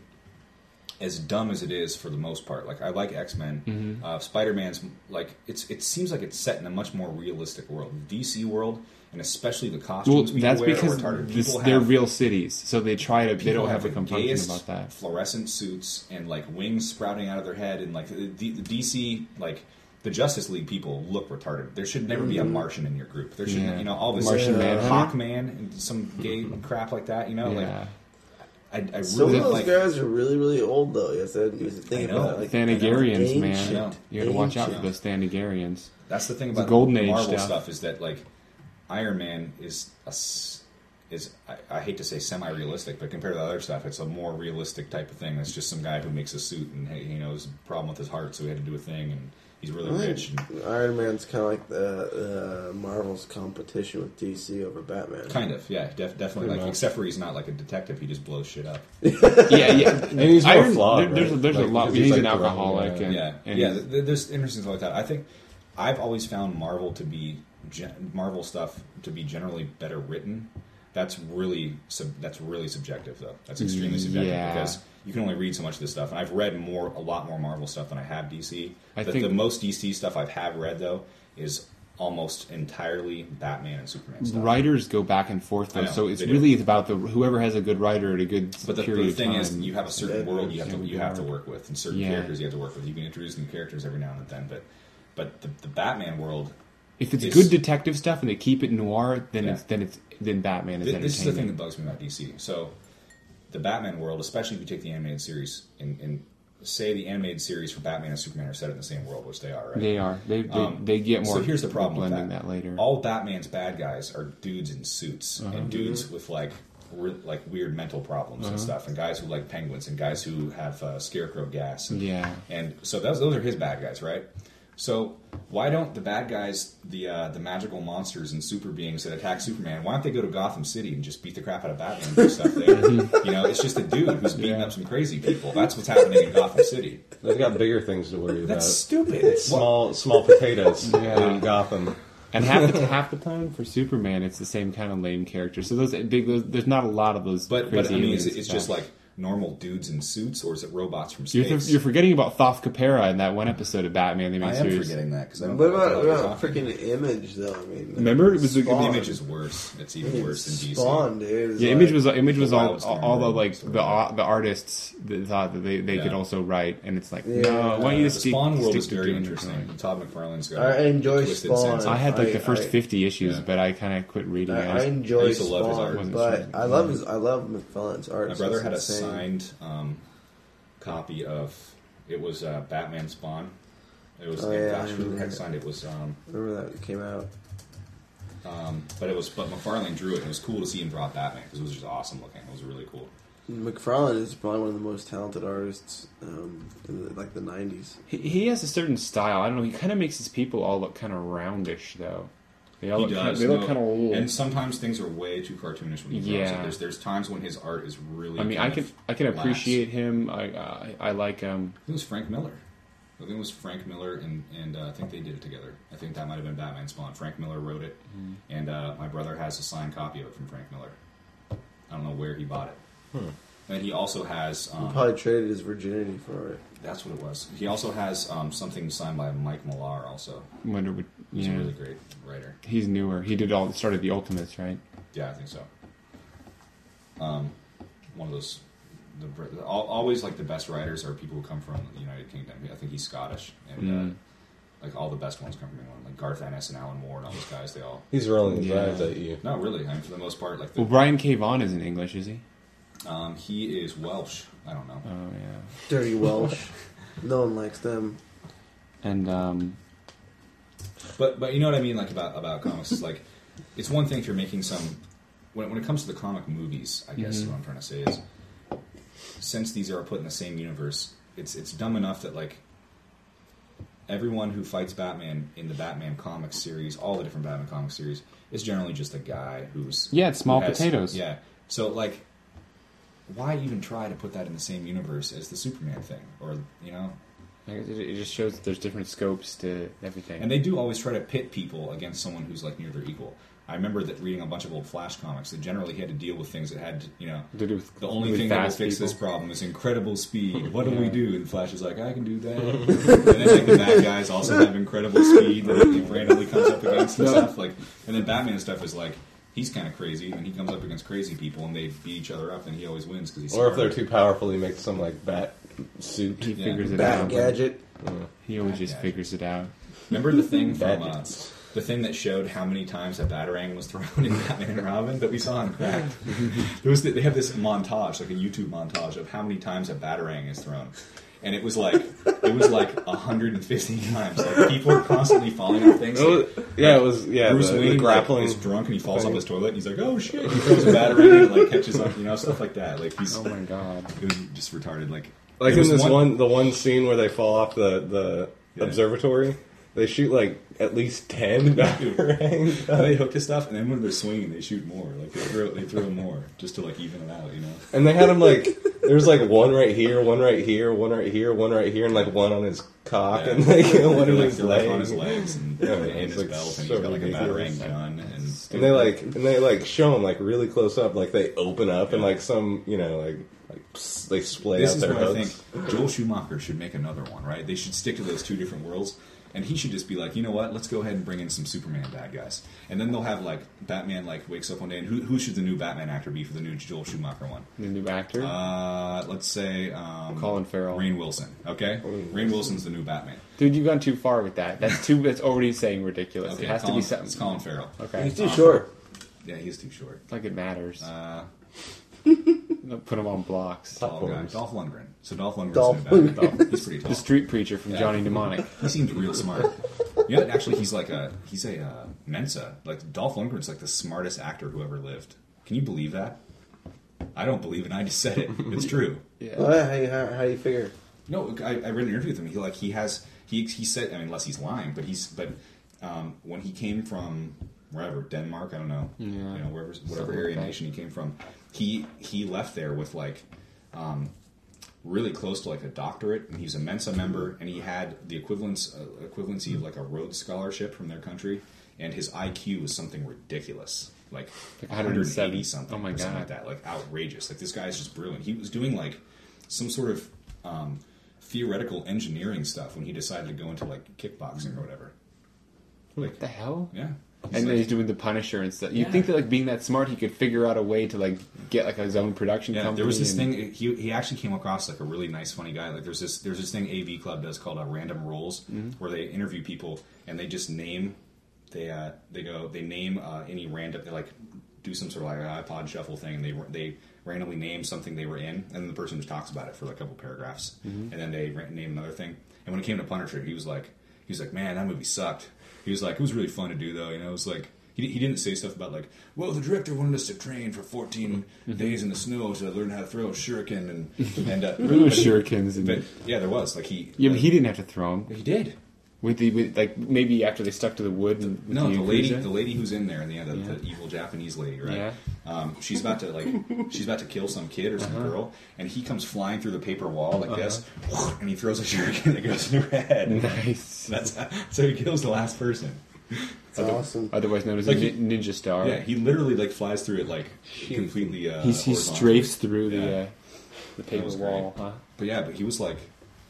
as dumb as it is for the most part. Like I like X-Men, Mm-hmm. uh, Spider-Man's like it's it seems like it's set in a much more realistic world. The D C world, and especially the Well, costumes people that's wear because are retarded. this, People they're have, real cities, so they try to. They people don't have, have a the compunction gayest about that. fluorescent suits and like wings sprouting out of their head, and like the, the, the D C like. The Justice League people look retarded. There should never be a Martian in your group. There should, Yeah. you know, all this Martian Yeah. Manhunter? Hawkman and some gay crap like that. You know, Yeah. like I, I Some really of those like. guys are really, really old, though. Yes, I didn't used to think I know. about it. Like, Thanagarians, ancient, man. Yeah. You got to watch out for ancient. those Thanagarians. That's the thing It's a about golden the age Marvel stuff. stuff. Is that like Iron Man is a s is I, I hate to say semi-realistic, but compared to the other stuff, it's a more realistic type of thing. It's just some guy who makes a suit and hey, he knows a problem with his heart, so he had to do a thing, and he's really I rich. think And Iron Man's kind of like the uh, Marvel's competition with D C over Batman. kind of, yeah, def, definitely. Pretty Like, much. except for he's not like a detective; he just blows shit up. Yeah, yeah. And he's more Iron- flawed, there- there's right? a, there's Like, a lot. because He's, he's, an like, alcoholic. drunk, And, yeah, and yeah. he's- th- There's interesting stuff like that. I think I've always found Marvel to be gen- Marvel stuff to be generally better written. That's really sub- that's really subjective, though. That's extremely subjective Yeah. because you can only read so much of this stuff. And I've read more, a lot more Marvel stuff than I have D C. I the, think- the most D C stuff I've have read though is almost entirely Batman and Superman stuff. Writers go back and forth, I though, know, so it's they do. really about the whoever has a good writer at a good But the, period the of thing time. is, you have a certain Yeah, world you have to yeah, you have to work with, and certain Yeah. characters you have to work with. You can introduce new characters every now and then, but but the, the Batman world. if it's is- good detective stuff and they keep it noir, then Yeah. it's then it's then Batman is Th- This is the thing that entertaining. bugs me about D C. So, the Batman world, especially if you take the animated series, and, and say the animated series for Batman and Superman are set in the same world, which they are, right? They are. They they, Um, they get more. So here's the problem with blending that. that later. All Batman's bad guys are dudes in suits Uh-huh. and dudes with like re- like weird mental problems Uh-huh. and stuff, and guys who like penguins and guys who have uh, scarecrow gas. And, Yeah. and so those those are his bad guys, right? So why don't the bad guys, the uh, the magical monsters and super beings that attack Superman, why don't they go to Gotham City and just beat the crap out of Batman and do stuff there? You know, it's just a dude who's beating up some crazy people. That's what's happening in Gotham City. They've got bigger things to worry about. That's stupid. What- Small, small potatoes Yeah. in Gotham. And half the half the time for Superman, it's the same kind of lame character. So those big, those, there's not a lot of those. But crazy but I mean, is it, aliens it's stuff. just like normal dudes in suits, or is it robots from You're, space? you're forgetting about Thoth Capera in that one episode of Batman the I animated am series. forgetting that because I don't What know about, what about the freaking Image, though? I mean, Remember, it was a- Spawn. The Image is worse. It's even worse than D C. Spawn, dude. is Yeah, like- Image was Image was the all Wildstorm all the world like story. the uh, the artists that thought that they, they Yeah. could also write, and it's like Yeah. no, why don't you the just stick, Spawn world stick is to very doing your interesting. thing? Todd McFarlane's got I a enjoy twisted Spawn. sense of- I had like I- the first I- fifty issues, Yeah. but I kind of quit reading. I, it. I was- enjoy I used to love his Spawn, art. but I love his. I love McFarlane's art. My It's brother just had a insane. signed um, copy of it was uh, Batman Spawn. It was Oh, and yeah, gosh, I who remember had that. signed it was um, Remember that it came out? um, but it was but McFarlane drew it. And it was cool to see him draw Batman because it was just awesome looking. It was really cool. McFarlane is probably one of the most talented artists um, in the, like the nineties. He, he has a certain style. I don't know. He kind of makes his people all look kind of roundish, though. They all He look does. Kind of, they look no, kind of old. and sometimes things are way too cartoonish when he draws Yeah. it. There's there's times when his art is really. I mean, I kind can of I can lax. appreciate him. I I, I like um. I think it was Frank Miller. I think it was Frank Miller, and, and uh, I think they did it together. I think that might have been Batman Spawn. Frank Miller wrote it, Mm-hmm. and uh, my brother has a signed copy of it from Frank Miller. I don't know where he bought it. Hmm. And he also has... He Um, probably traded his virginity for it. that's what it was. He also has um, something signed by Mike Millar also. Wonder what. He's Yeah, a really great writer. he's newer. He did all started the Ultimates, right? Yeah, I think so. Um, one of those... The, al- always, like, the best writers are people who come from the United Kingdom. I think he's Scottish, and... Mm. Uh, like all the best ones come from England, like Garth Ennis and Alan Moore and all those guys. They all He's rolling his Yeah. eyes at you. not really. I mean, for the most part, like the, Well, Brian K. Vaughan isn't English, is he? um, he is Welsh. I don't know. Oh yeah. Dirty Welsh. No one likes them. And um, But but you know what I mean, like about about comics. It's like it's one thing if you're making some. When when it comes to the comic movies, I guess Mhm. what I'm trying to say is, since these are put in the same universe, it's it's dumb enough that like everyone who fights Batman in the Batman comics series, all the different Batman comic series, is generally just a guy who's Yeah, it's small who has- potatoes. Yeah, so like, why even try to put that in the same universe as the Superman thing, or you know? Like, It it just shows that there's different scopes to everything. And they do always try to pit people against someone who's like near their equal. I remember that reading a bunch of old Flash comics that generally had to deal with things that had, to, you know, To do with the only really thing that will fast fix people. this problem is incredible speed. What do Yeah. we do? And Flash is like, I can do that. And then like the bad guys also have incredible speed that he randomly comes up against and No. stuff. Like, and then Batman stuff is like, he's kind of crazy, and he comes up against crazy people, and they beat each other up, and he always wins because he's Or if smarter. they're too powerful, he makes some like bat suit. He Yeah. figures it Bat out. gadget. He always Bat just gadget. figures it out. Remember the thing from uh, Gadgets. the thing that showed how many times a batarang was thrown in Batman and Robin that we saw in Cracked? There was the, they have this montage, like a YouTube montage of how many times a batarang is thrown, and it was like it was like one hundred fifty times. Like people are constantly falling off things. It was- Like, yeah, it was. Yeah, Bruce the, the Wayne grappling. like, is drunk and he falls thing. off his toilet. And he's like, "Oh shit!" He throws a batarang and like catches up, you know, stuff like that. Like he's Oh my god. it was just retarded. Like Like there in was this one, the one scene where they fall off the the Yeah. observatory, they shoot like at least ten batarangs. And they hook to stuff, and then when they're swinging, they shoot more. Like they throw, they throw more just to like even it out, you know. And they had him like there's like one right here, one right here, one right here, one right here, and like one on his cock, Yeah. and like one They're, in like, his they're, like, leg. on his legs and, Yeah, and it's, his like, belt, and so he's got like a ridiculous. batarang gun. And And they like and they like show him like really close up, like they open up and like some you know like like pss, they splay this out is their what I hooks. think Joel Schumacher should make another one, right? They should stick to those two different worlds. And he should just be like, you know what? Let's go ahead and bring in some Superman bad guys, and then they'll have like Batman like wakes up one day, and who, who should the new Batman actor be for the new Joel Schumacher one? The new actor. Uh, let's say um, Colin Farrell. Rainn Wilson. Okay, Rainn Wilson's the new Batman. Dude, you've gone too far with that. That's too. That's already saying ridiculous. Okay, it has Colin, to be something. It's Colin Farrell. Okay. He's too Um, short. Yeah, he's too short. Like it matters. Uh, Don't Put him on blocks. tall guy. Platforms. Dolph Lundgren. So Dolph Lundgren's Dolph the new Batman. He's pretty tall. The street preacher from Yeah. Johnny Mnemonic. He seems real smart. You know, actually, he's like a he's a uh, Mensa. Like Dolph Lundgren's like the smartest actor who ever lived. Can you believe that? I don't believe it. I just said it. It's true. Yeah. Oh, yeah, how, you- how, how do you figure? No, I, I read an interview with him. He like he has he he said. I mean, unless he's lying, but he's but um, when he came from wherever Denmark, I don't know, Yeah. you know, wherever whatever Something like area that. nation he came from, he he left there with like. Um, really close to like a doctorate, and he's a Mensa member, and he had the equivalence uh, equivalency of like a Rhodes Scholarship from their country, and his I Q was something ridiculous, like, Like one hundred one hundred eighty seven. something, Oh my or something God. like that, like outrageous. Like this guy's just brilliant. He was doing like some sort of um, theoretical engineering stuff when he decided to go into like kickboxing or whatever. What the hell? Yeah, And He's then like- he's doing the Punisher and stuff. You'd Yeah. think that like being that smart, he could figure out a way to like get like his own production Yeah, company. there was this and- thing. He he actually came across like a really nice, funny guy. Like there's this there's this thing A V Club does called uh, Random Rolls, Mm-hmm. where they interview people and they just name they uh, they go they name uh, any random they like do some sort of like iPod shuffle thing. And they they randomly name something they were in, and then the person just talks about it for like a couple paragraphs, Mm-hmm. and then they ra- name another thing. And when it came to Punisher, he was like he was like, man, that movie sucked. He was like, it was really fun to do though. You know, it was like. He, he didn't say stuff about like, well, the director wanted us to train for fourteen days in the snow to learn how to throw a shuriken and and uh, There were shurikens and But yeah, there was like he. yeah, but he didn't have to throw them. he did. With the with, like maybe after they stuck to the wood. And, with No, the lady, Yakuza? the lady who's in there, in the end, the, Yeah. the evil Japanese lady, right? Yeah. Um, she's about to like, she's about to kill some kid or some Uh-huh. girl, and he comes flying through the paper wall like this, and he throws a shuriken that goes in her head. Nice. That's how, so he kills the last person. It's awesome. Otherwise known as Like a he- nin- ninja star. Yeah, he literally like flies through it like completely. Uh, He's, he horizontally. strafes through the Yeah. uh, the paper was wall. great. Huh? But yeah, but he was like,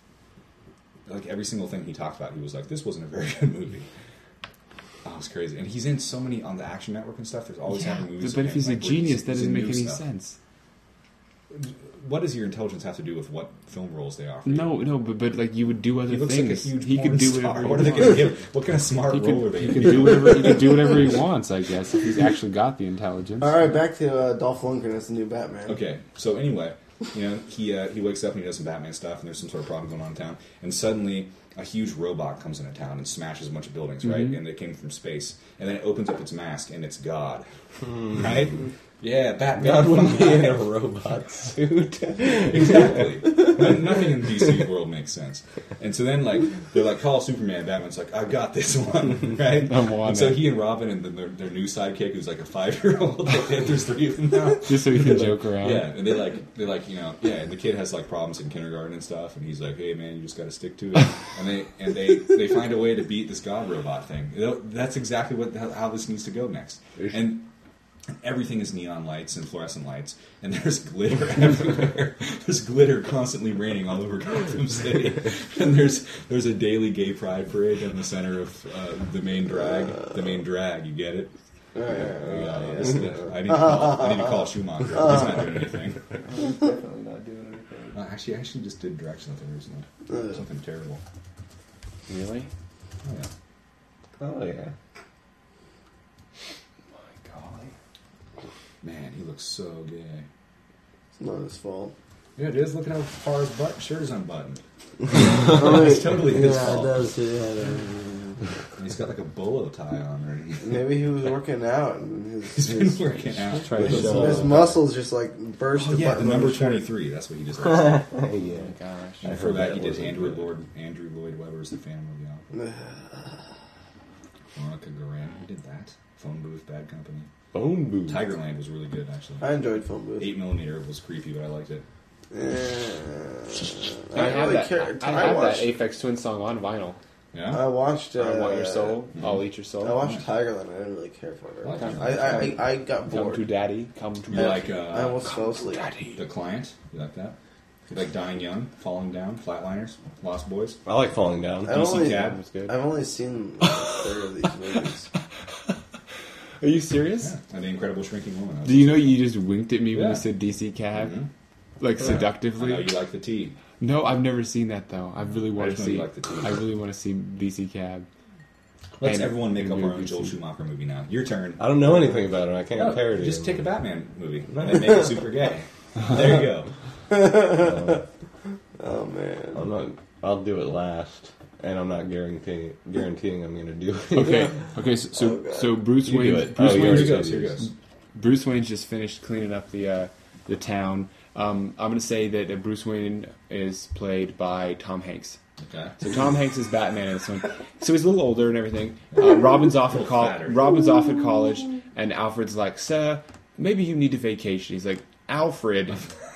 like every single thing he talked about, he was like, "This wasn't a very good movie." Oh, it was crazy, and he's in so many on the Action Network and stuff. There's always Yeah, having movies. but of if him, he's a like, where genius, that he's doesn't in make new any stuff. sense. What does your intelligence have to do with what film roles they offer? No, no, but but like you would do other he looks things. like a huge. he porn could do star. whatever. What are he they going to wants. give? What kind of smart He role are could, they he going could to do whatever he could do whatever he wants, I guess, if he's actually got the intelligence. All right, back to uh, Dolph Lundgren as the new Batman. Okay, so anyway, you know, he uh, he wakes up and he does some Batman stuff, and there's some sort of problem going on in town, and suddenly a huge robot comes into town and smashes a bunch of buildings, right? Mhm. And it came from space, and then it opens up its mask, and it's God, right? Yeah, Batman. God wouldn't be in a alive. robot suit. Exactly. Nothing in D C world makes sense. And so then, like, they're like, call Superman. Batman's like, I got this one, right? I'm on and so it. he and Robin and then their, their new sidekick, who's like a five-year-old, like, there's three of them now. Just so he can Like, joke around. Yeah, and they like, they like, you know, yeah, and the kid has like problems in kindergarten and stuff, and he's like, hey man, you just got to stick to it. And they and they they find a way to beat this god robot thing. You know, that's exactly what how, how this needs to go next. And everything is neon lights and fluorescent lights, and there's glitter everywhere. There's glitter constantly raining all over Gotham City, and there's there's a daily gay pride parade in the center of uh, the main drag. The main drag, you get it? Yeah, yeah, yes. I need to call, I need to call Schumacher. He's not doing anything. He's definitely not doing anything. Uh, actually, I actually just did direct something recently. Something terrible. Really? Oh yeah. Oh yeah. My golly. Man, he looks so gay. It's not his fault. Yeah, it is. Look at how far his butt shirt is unbuttoned. Oh, It's totally his yeah, fault. it does. Yeah, And he's got like a bolo tie on. Or maybe he was working out and his, he's been his, working out. Trying to his, show his off. muscles just like burst. Oh yeah, apart the on number his shirt. twenty-three. That's what he just. yeah. Oh my gosh. And I for heard that, that he did wasn't Andrew good. Lloyd, Andrew Lloyd Webber's The Phantom of the Opera. Veronica Guerin, he did that. Phone Booth, Bad Company. Phone booth. Tigerland was really good, actually. I enjoyed Film Booth. Eight millimeter was creepy, but I liked it. Yeah. I, I, have really that. care. I, I have that Aphex Twin song on vinyl. Yeah. I watched. Uh, I want your soul. Mhm. I'll eat your soul. I watched Tigerland. I didn't really care for it. Like it. I, I, I, I got Come bored. to daddy. Come to You daddy. like I uh, almost fell asleep. The Client? You like that? You like Dying Young, Falling Down, Flatliners, Lost Boys? I like falling down. I've D C only, Cab was good. I've only seen like, a third of these movies. Are you serious? Yeah. And The Incredible Shrinking Woman. Do you know you just winked at me when Yeah. you said D C Cab? Mhm. Like I know seductively? you like the tea. No, I've never seen that though. I really want just to know you see. like the tea. I really want to see D C Cab. Let's And- everyone make and up you're our own Joel D C. Schumacher movie now. Your turn. I don't know anything about it. I can't No, parody just it. take a Batman movie and then make it super gay. There you go. Oh man. I'm not. I'll do it last, and I'm not guaranteeing guaranteeing I'm going to do it. Okay, okay. So, so, Oh, God. so Bruce You Wayne. do it. Bruce Oh, you Here Wayne's he already goes. Here he goes. Bruce Wayne's just finished cleaning up the uh, the town. Um, I'm going to say that uh, Bruce Wayne is played by Tom Hanks. Okay. So Tom Hanks is Batman in this one. So he's a little older and everything. Uh, Robin's off at col- fatter. Robin's off at college, and Alfred's like, "Sir, maybe you need a vacation." He's like, "Alfred."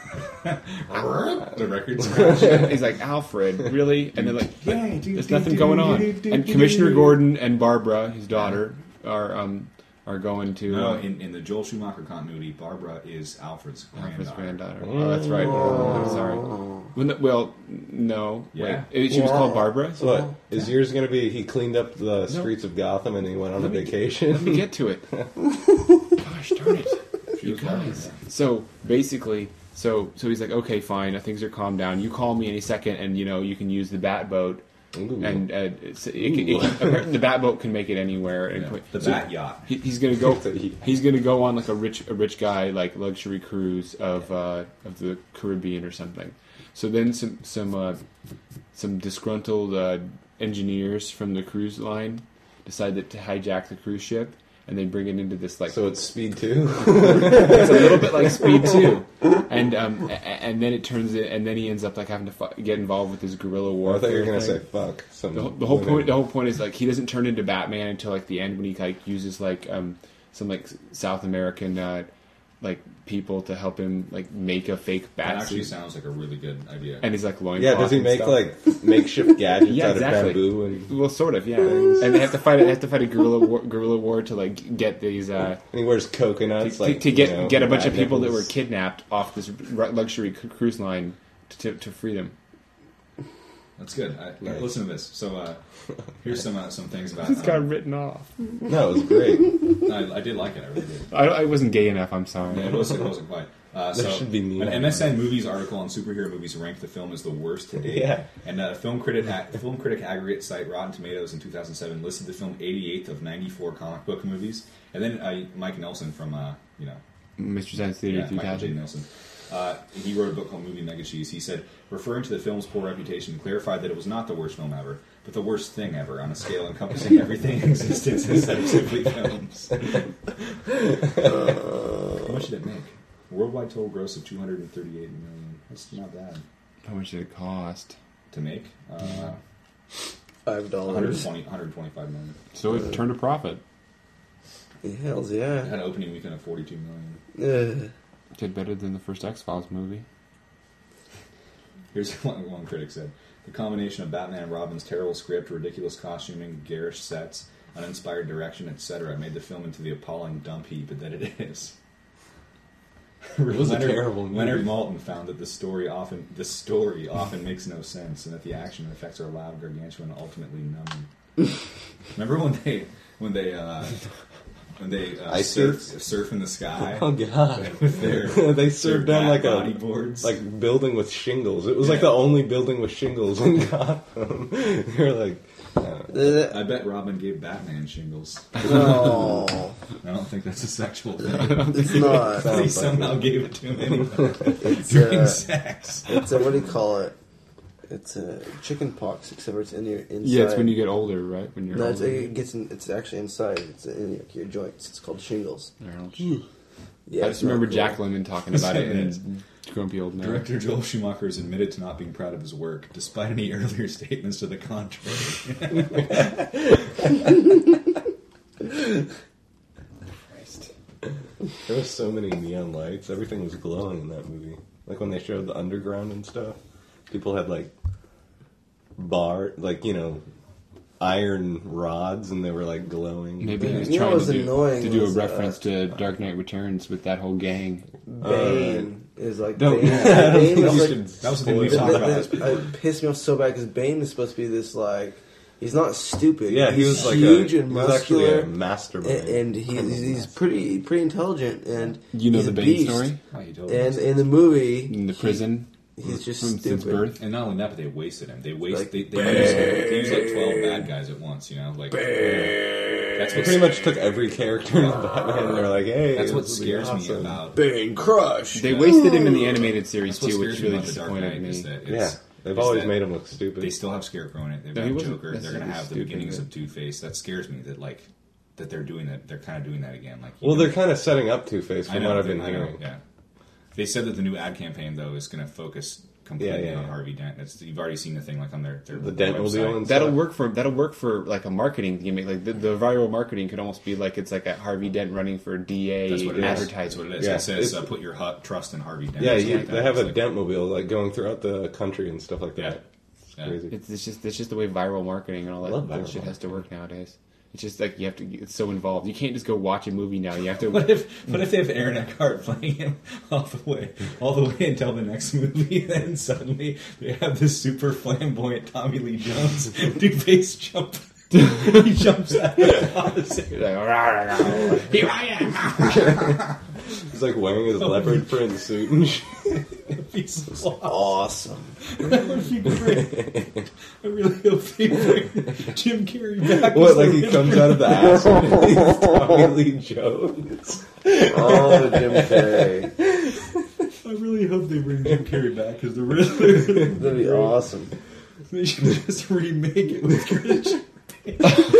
The record scratch. He's like, "Alfred, really?" And they're like, "But Yeah, do, there's do, nothing do, going do, on." do, do, And do, Commissioner do. Gordon and Barbara, his daughter, are um are going to No, uh, in, in the Joel Schumacher continuity, Barbara is Alfred's Alfred's granddaughter. granddaughter. Oh, that's right. I'm sorry. Well, no, well, no. Yeah. Wait, she was called Barbara. So what is yours going to be? He cleaned up the streets of Gotham and he went on a Let me- vacation. Let me get to it. Gosh darn it. She was Guys. So basically, so so he's like, okay, fine, things are calmed down. You call me any second, and you know you can use the bat boat, Ooh. and uh, it's, it, can- it, can- apparently the bat boat can make it anywhere. And Yeah, put- the so Bat Yacht. he, he's gonna go. It's a yacht. He's gonna go on like a rich a rich guy like luxury cruise of uh, of the Caribbean or something. So then some some uh, some disgruntled uh, engineers from the cruise line decide that to hijack the cruise ship. And they bring it into this like So it's Speed Two. it's a little bit like Speed Two, and um, a- and then it turns it, and then he ends up like having to fu- get involved with this guerrilla I warfare. thought you were going to thing. say fuck. Some the, whole- the whole women. point. The whole point is like he doesn't turn into Batman until like the end when he like uses like um some like South American uh, like people to help him like make a fake That bat actually suit, sounds like a really good idea. and he's like loincloth. Yeah, does he and make stuff. like makeshift gadgets Yeah, out exactly. of bamboo? And, Well, sort of, yeah. And they have to fight. They have to fight a guerrilla war, guerrilla war to like get these. Uh, and he wears coconuts, to, like to get you know, get a bunch of bat people that nipples. were kidnapped off this r- luxury c- cruise line to, to free them. That's good. I, Nice. Listen to this. So uh, here's some uh, some things about. This got Um, written off. No, it was great. I, I did like it. I really did. I, I wasn't gay enough. I'm sorry. Yeah, it wasn't, it wasn't quite. Uh, There so, should be neon. an M S N Movies article on superhero movies ranked the film as the worst to date. Yeah. And uh, film critic film critic aggregate site Rotten Tomatoes in two thousand seven listed the film eighty-eighth of ninety-four comic book movies. And then uh, Mike Nelson from uh, you know Mister Science Theater yeah, Michael J. 3000. Nelson. Uh, he wrote a book called Movie Mega Cheese. He said, referring to the film's poor reputation, clarified that it was not the worst film ever, but the worst thing ever on a scale encompassing everything in existence inside Ghibli films. How much did it make? Worldwide total gross of two hundred thirty-eight million. That's not bad. How much did it cost? to make. Uh, Five one hundred dollars. twenty, one hundred twenty-five million. So it turned a profit. Hells It yeah. had an opening weekend of forty-two million. Ugh. Did better than the first X-Files movie. Here's what one critic said. The combination of Batman and Robin's terrible script, ridiculous costuming, garish sets, uninspired direction, et cetera made the film into the appalling dump heap that it is. It was a Leonard, terrible movie. Leonard Maltin found that the story often the story often makes no sense, and that the action and effects are loud, gargantuan, and ultimately numbing. Remember when they when they uh, when they uh, Ice surf, skates? surf in the sky? Oh god! With their, they their served down like a bodyboards. like building with shingles. It was like Yeah. the only building with shingles in Gotham. They were like, uh, I bet Robin gave Batman shingles. No, I don't think that's a sexual thing. it's not. He somehow gave it to him anyway It's, during uh, sex. it's a, what do you call it? It's a chicken pox, except for it's in your inside. Yeah, it's when you get older, right? When you're No, it's, older. it gets in, it's actually inside. It's in your, your joints. It's called shingles. I don't know. Yeah, I it's just remember not Jack cool. Lemmon talking about it in Grumpy Old Man. Director Joel Schumacher has admitted to not being proud of his work, despite any earlier statements to the contrary. Christ. there was so many neon lights. Everything was glowing in that movie. Like when they showed the underground and stuff, people had like bar, like you know, iron rods, and they were like glowing. Maybe he was You know trying what was to do, annoying to do a was, uh, reference to Dark Knight Returns with that whole gang. Bane is like Don't- Bane. I don't Bane think is you like, should that was the thing we spoil talked it. about. that, that, it pissed me off so bad because Bane is supposed to be this like he's not stupid. Yeah, he He's was like huge a, and he was actually muscular, a mastermind. and, and he, he's, he's pretty pretty intelligent and You know he's the a Bane beast. story? Oh, you totally And missed it. in the movie, In the he- prison? he's just From- stupid. Since birth? And not only that, but they wasted him. They waste. Like, they, they, used, they used like twelve bad guys at once. You know, like that's They what pretty much took every character in Batman and they're like, hey, that's what this will be scares me awesome. about. Bane Crush. They wasted him in the animated series That's what too, which scares me really about the Dark disappointed Knight me. is that it's, Yeah, they've is always that made him look stupid. They still have Scarecrow in it. They've No, he got wasn't Joker. They're going to necessarily have the stupid, beginnings but- of Two Face. That scares me. That like that they're doing that. They're kind of doing that again. Like you well, know, they're kind of setting up Two-Face I from know, what I've they- been I know, hearing. Yeah, they said that the new ad campaign though is going to focus completely Yeah, yeah, on yeah. Harvey Dent. It's, you've already seen the thing like on their, their The their Dent website. mobile and That'll stuff. work for that'll work for like a marketing gimmick. Like the, the viral marketing could almost be like it's like a Harvey Dent running for D A That's what it is. That's advertising. what it is. Yeah, It says it's- uh, put your hu- trust in Harvey Dent. Yeah, or something you, like that. they have It's a like- Dentmobile like going throughout the country and stuff like that. Yeah. It's Yeah. crazy. It's, it's just it's just the way viral marketing and all that Love viral bullshit has to marketing. work nowadays. It's just like you have to. It's so involved. You can't just go watch a movie now. You have to. What if what if they have Aaron Eckhart playing him all the way all the way until the next movie, then suddenly they have this super flamboyant Tommy Lee Jones do face jump. He jumps out of the opposite. Here I am. He's like wearing his leopard print suit and shit. It'd be so Awesome. That would be great. I really hope they bring Jim Carrey back. What, as like the he Riddler. comes out of the ass and he's Tommy Lee Jones? Oh, Jim Carrey. I really hope they bring Jim Carrey back as the Riddler. That'd be awesome. They should just remake it with Christian Bale.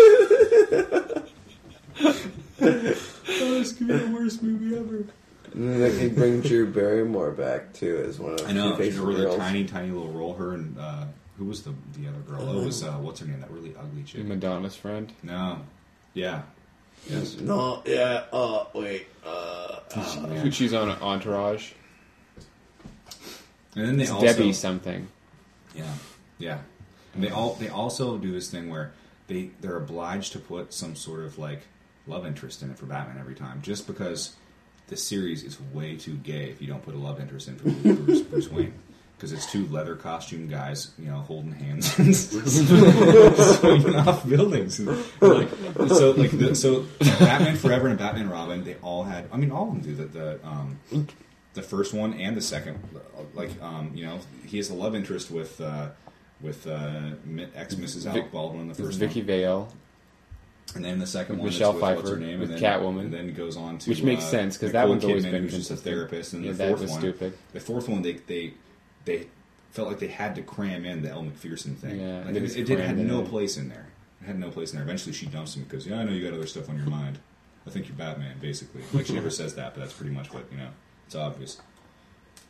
Oh, this could be the worst movie ever. And then they could bring Drew Barrymore back too as one of I know. Two-Face's She really girls. tiny, tiny little role. Her and uh, who was the the other girl? Oh, it was uh, what's her name? That really ugly chick. Madonna's friend. No. Yeah. Yes. No, yeah. Uh, wait. Uh, Oh, man. Who She's on Entourage. And then they It's also Debbie something. Yeah, yeah. And they all they also do this thing where they they're obliged to put some sort of like love interest in it for Batman every time, just because the series is way too gay if you don't put a love interest in for Bruce, Bruce Wayne. Because it's two leather costume guys, you know, holding hands and swinging off buildings. And, like, so, like, the, so Batman Forever and Batman Robin, they all had. I mean, all of them do that. The um, the first one and the second, like, um, you know, he has a love interest with uh, with uh, ex Missus Alec Vic- Baldwin in the It's first Vicky one, Vale, and then the second with one Michelle is with, what's Pfeiffer, her name, with and then, Catwoman. and then it goes on to Which makes uh, sense, 'cause Nicole that one's always Kidman, been who's just a consistent. therapist, and Yeah, the that fourth was one, stupid. the fourth one, they they they felt like they had to cram in the Elle McPherson thing. Yeah, like, and they it, just it did, had crammed it no in. place in there. It had no place in there. Eventually, she dumps him because, yeah, I know you got other stuff on your mind. I think you're Batman, basically. Like, she never says that, but that's pretty much what, you know, it's obvious.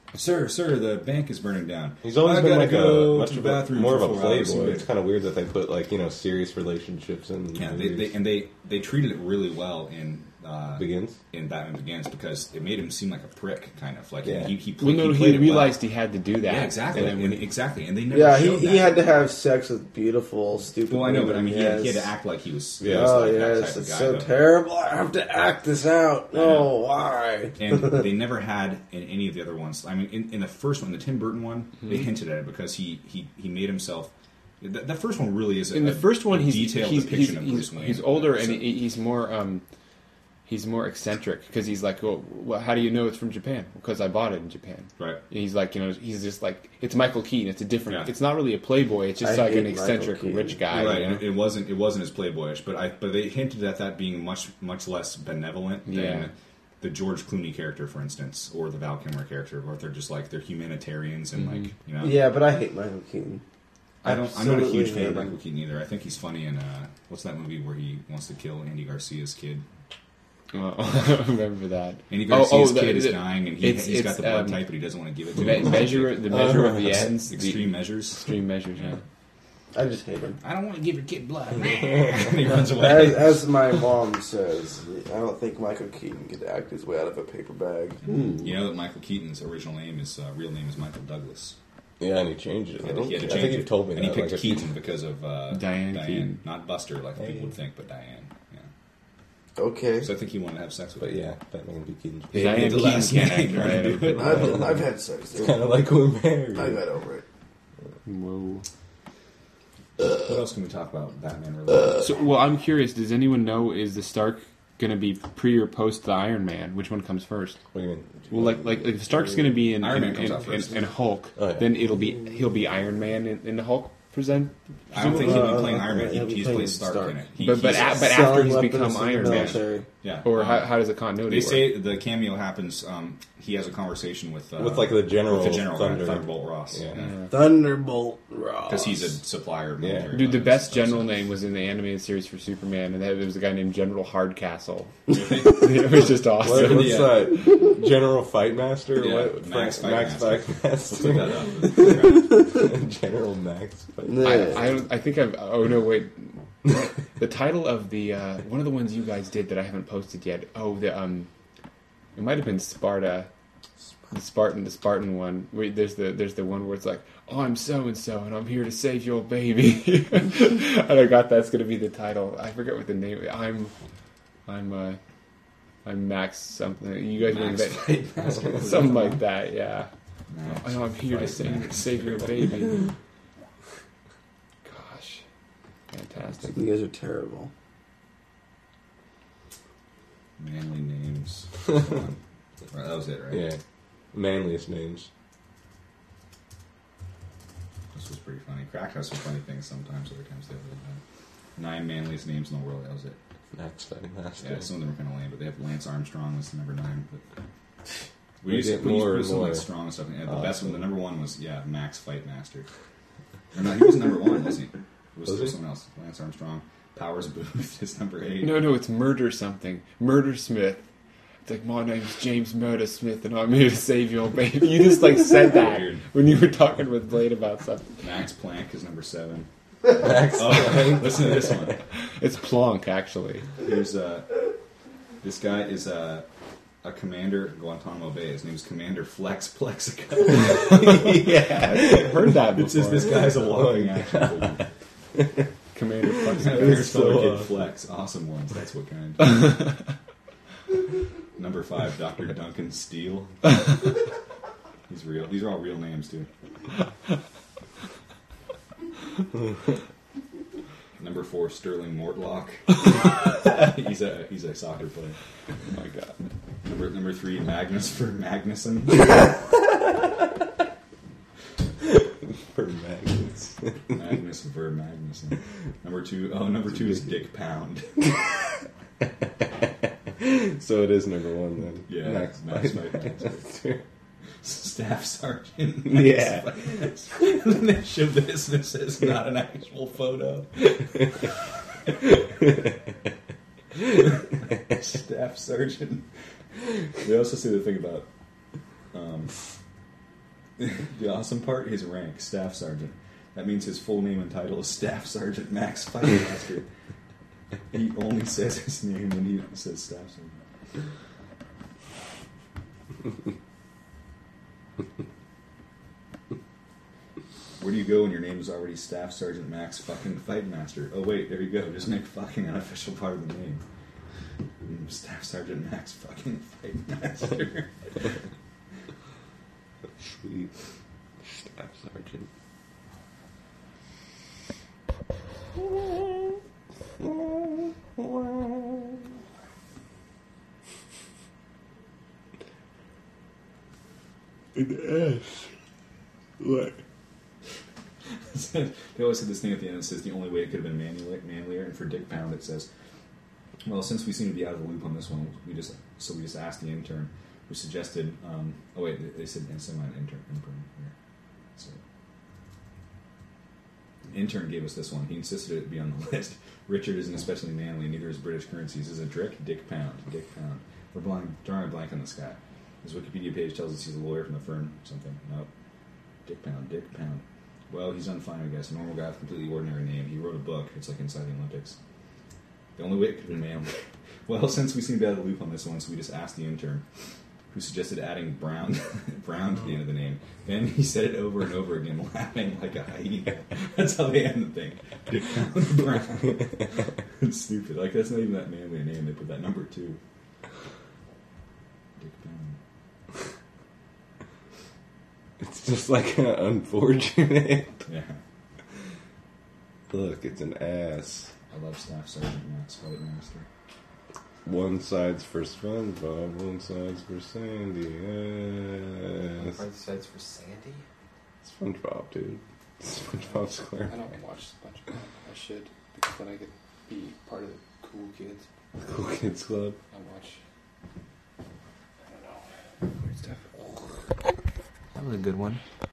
Sir, sir, the bank is burning down. He's always I been gotta like go a much to the of a, bathroom more of for a four hours. playboy. It's kind of weird that they put like you know serious relationships in. Yeah, they, movies. they, and they they treated it really well in uh, Begins? in Batman Begins because it made him seem like a prick, kind of like Yeah. he he, Well, played, no, he he, played it realized well. he had to do that. Yeah, exactly, And then when and, he, exactly, and they never. Yeah, he, showed he that. had to have sex with beautiful, stupid. Well, I know, but I mean, he, women, had, he had yes. to act like he was. Yeah. he was Oh like that yes, type of it's guy, so though. terrible. I have to act this out. I know. No, why? And they never had in any of the other ones. I mean, in, in the first one, the Tim Burton one, Mm-hmm. they hinted at it because he he, he made himself. That, that first one really is a, in the first one, a he's detailed he's depiction he's, of he's, Bruce Wayne. he's older So- and he, he's more um, he's more eccentric because he's like, well, well, how do you know it's from Japan? Because I bought it in Japan. right. He's like, you know, he's just like it's Michael Keaton. It's a different. Yeah. It's not really a playboy. It's just I like hate an Michael eccentric Keaton. rich guy. Right, you know? and it, it wasn't it wasn't as playboyish, but I but they hinted at that being much much less benevolent than Yeah. the George Clooney character, for instance, or the Val Kilmer character, where they're just like they're humanitarians and like you know. Yeah, but I hate Michael Keaton. I don't. I'm not a Absolutely huge fan hate of him. Michael Keaton either. I think he's funny in uh, what's that movie where he wants to kill Andy Garcia's kid? Oh, I remember that. Andy Oh, Garcia's oh, the- kid is the- dying, and he, it's- he's got it's, the blood um, type, but he doesn't want to give it to The him. me- measure, the measure of the ends, Extreme the measures. extreme measures. Yeah. I just hate him. I don't want to give your kid blood. and he runs As, away. as my mom says, I don't think Michael Keaton could act his way out of a paper bag. You know that Michael Keaton's original name is uh, real name is Michael Douglas. Yeah, and he changed it. He I, had to, don't he had to think- I change think it. you've told me and that. he picked like, a few- Keaton because of uh, Diane Keaton. not Buster, like Diane. people would think, but Diane. Yeah. Okay. So I think he wanted to have sex with But her. yeah, Batman can be Keaton's. He Diane had the Keaton last can't name, act right. right? but- I've, been, I've had sex. It's kind of like we're married. I got over it. Whoa. What else can we talk about Batman related? So, well, I'm curious. Does anyone know is the Stark going to be pre or post the Iron Man? Which one comes first? What do you mean? Well, like like if Stark's going to be in Iron in, Man comes in, out first. in, in Hulk, Oh, yeah. then it'll be he'll be Iron Man in, in the Hulk present. I don't think he'll be Uh, playing Iron Man. he'll He, be he's playing played Stark, Stark. in it. He, But but, he's- a, but after Selling he's weapons become to the Iron Man, military. yeah. or um, how, how does the continuity They work? say the cameo happens. Um, he has a conversation with uh, With like the general, with the general Thunder. Thunderbolt Ross. Yeah. Yeah. Thunderbolt Ross. Because he's a supplier of Yeah. military. Dude, the weapons best and stuff, general so- name was in the animated series for Superman, and there was a guy named General Hardcastle. It was just What, awesome. what's Yeah. that? General Fight Master? Yeah, what? Max Frank- Max Fight Fight Let's look Master. that up. General Max Fight Yeah. I, I, don't- I think I've. Oh no, wait. The title of the uh, one of the ones you guys did that I haven't posted yet. Oh, the um, it might have been Sparta, the Spartan, the Spartan one. Wait, there's the there's the one where it's like, oh, I'm so and so, and I'm here to save your baby. And I got that's gonna be the title. I forget what the name. I'm, I'm, uh, I'm Max something. You guys Max remember Fight that? Master. Something like that. Yeah. Max I know I'm here to Fight save, Master. save your baby. Gosh, fantastic. You guys are terrible. Manly names. Right, that was it, right? Yeah. Manliest names. This was pretty funny. Crack has some funny things sometimes. Other times they have really bad. Nine manliest names in the world. That was it. Max Fight Master. Yeah, some of them are kind of lame, but they have Lance Armstrong as number nine. But we We used to get put, more more, and some like more strong and stuff. And the awesome. best one, the number one was yeah, Max Fight Master. Or no, he was number one, wasn't he? It was, Was there he? someone else. Lance Armstrong. Powers Booth is number eight. No, no, it's Murder something. Murder Smith. It's like, my name's James Murder Smith, and I'm here to save your baby. You just like said that Weird. when you were talking with Blade about something. Max Planck is number seven. Max Oh, listen to this one. It's Plonk, actually. Here's uh, this guy is uh, a commander at Guantanamo Bay. His name's Commander Flex Plexico. Yeah, I've heard that before. It's just this guy's a walking action figure. Commander My Flex. favorite so color kid awesome. Flex. Awesome ones. That's what kind. Number five, Doctor Duncan Steele. He's real. These are all real names too. Number four, Sterling Mortlock. he's a he's a soccer player. Oh my god. Number number three, Magnus for Magnuson. for Magnus. Magnus for Magnuson. Number two, oh, number two is Dick Pound. So it is number one then. Yeah, Max Max Fight Fight Master. Staff Sergeant. Yeah. And then they show this and it says not an actual photo. Staff Sergeant. They also say the thing about um, The awesome part, his rank, Staff Sergeant. That means his full name and title is Staff Sergeant Max Fightmaster. He only says his name when he says Staff Sergeant. Where do you go when your name is already Staff Sergeant Max fucking Fightmaster? Oh wait, there you go. Just make fucking an official part of the name. Staff Sergeant Max fucking Fightmaster. Sweet. Staff Sergeant. An S. What? They always said this thing at the end that says the only way it could have been manlier, manlier, and for Dick Pound it says, well, since we seem to be out of the loop on this one, we just so we just asked the intern, who suggested. Um, oh wait, they, they said semi intern. Intern here. So, the intern gave us this one. He insisted it be on the list. Richard isn't especially manly, neither is British currencies. Is a Drick, Dick Pound, Dick Pound. We're blind, drawing a blank on this guy. His Wikipedia page tells us he's a lawyer from the firm. Something. Nope. Dick Pound, Dick Pound. Well, he's done fine, I guess. A normal guy with a completely ordinary name. He wrote a book. It's like Inside the Olympics. The only way it could have been manly. Well, since we seem to be out of the loop on this one, so we just asked the intern, who suggested adding Brown Brown to the end of the name. Then he said it over and over again, laughing like a hyena. That's how they end the thing. Dick Pound Brown. It's stupid. Like, that's not even that manly a name. They put that number two. Dick Pound. It's just like uh, unfortunate. Yeah. Look, it's an ass. I love Staff Sergeant Max Fightmaster. One side's for SpongeBob, one side's for Sandy. Yes. Both sides for Sandy? SpongeBob, dude. SpongeBob I SquarePants. don't watch SpongeBob. I should, because then I could be part of the cool kids. Cool Kids Club. I watch, I don't know, weird stuff. That was a good one.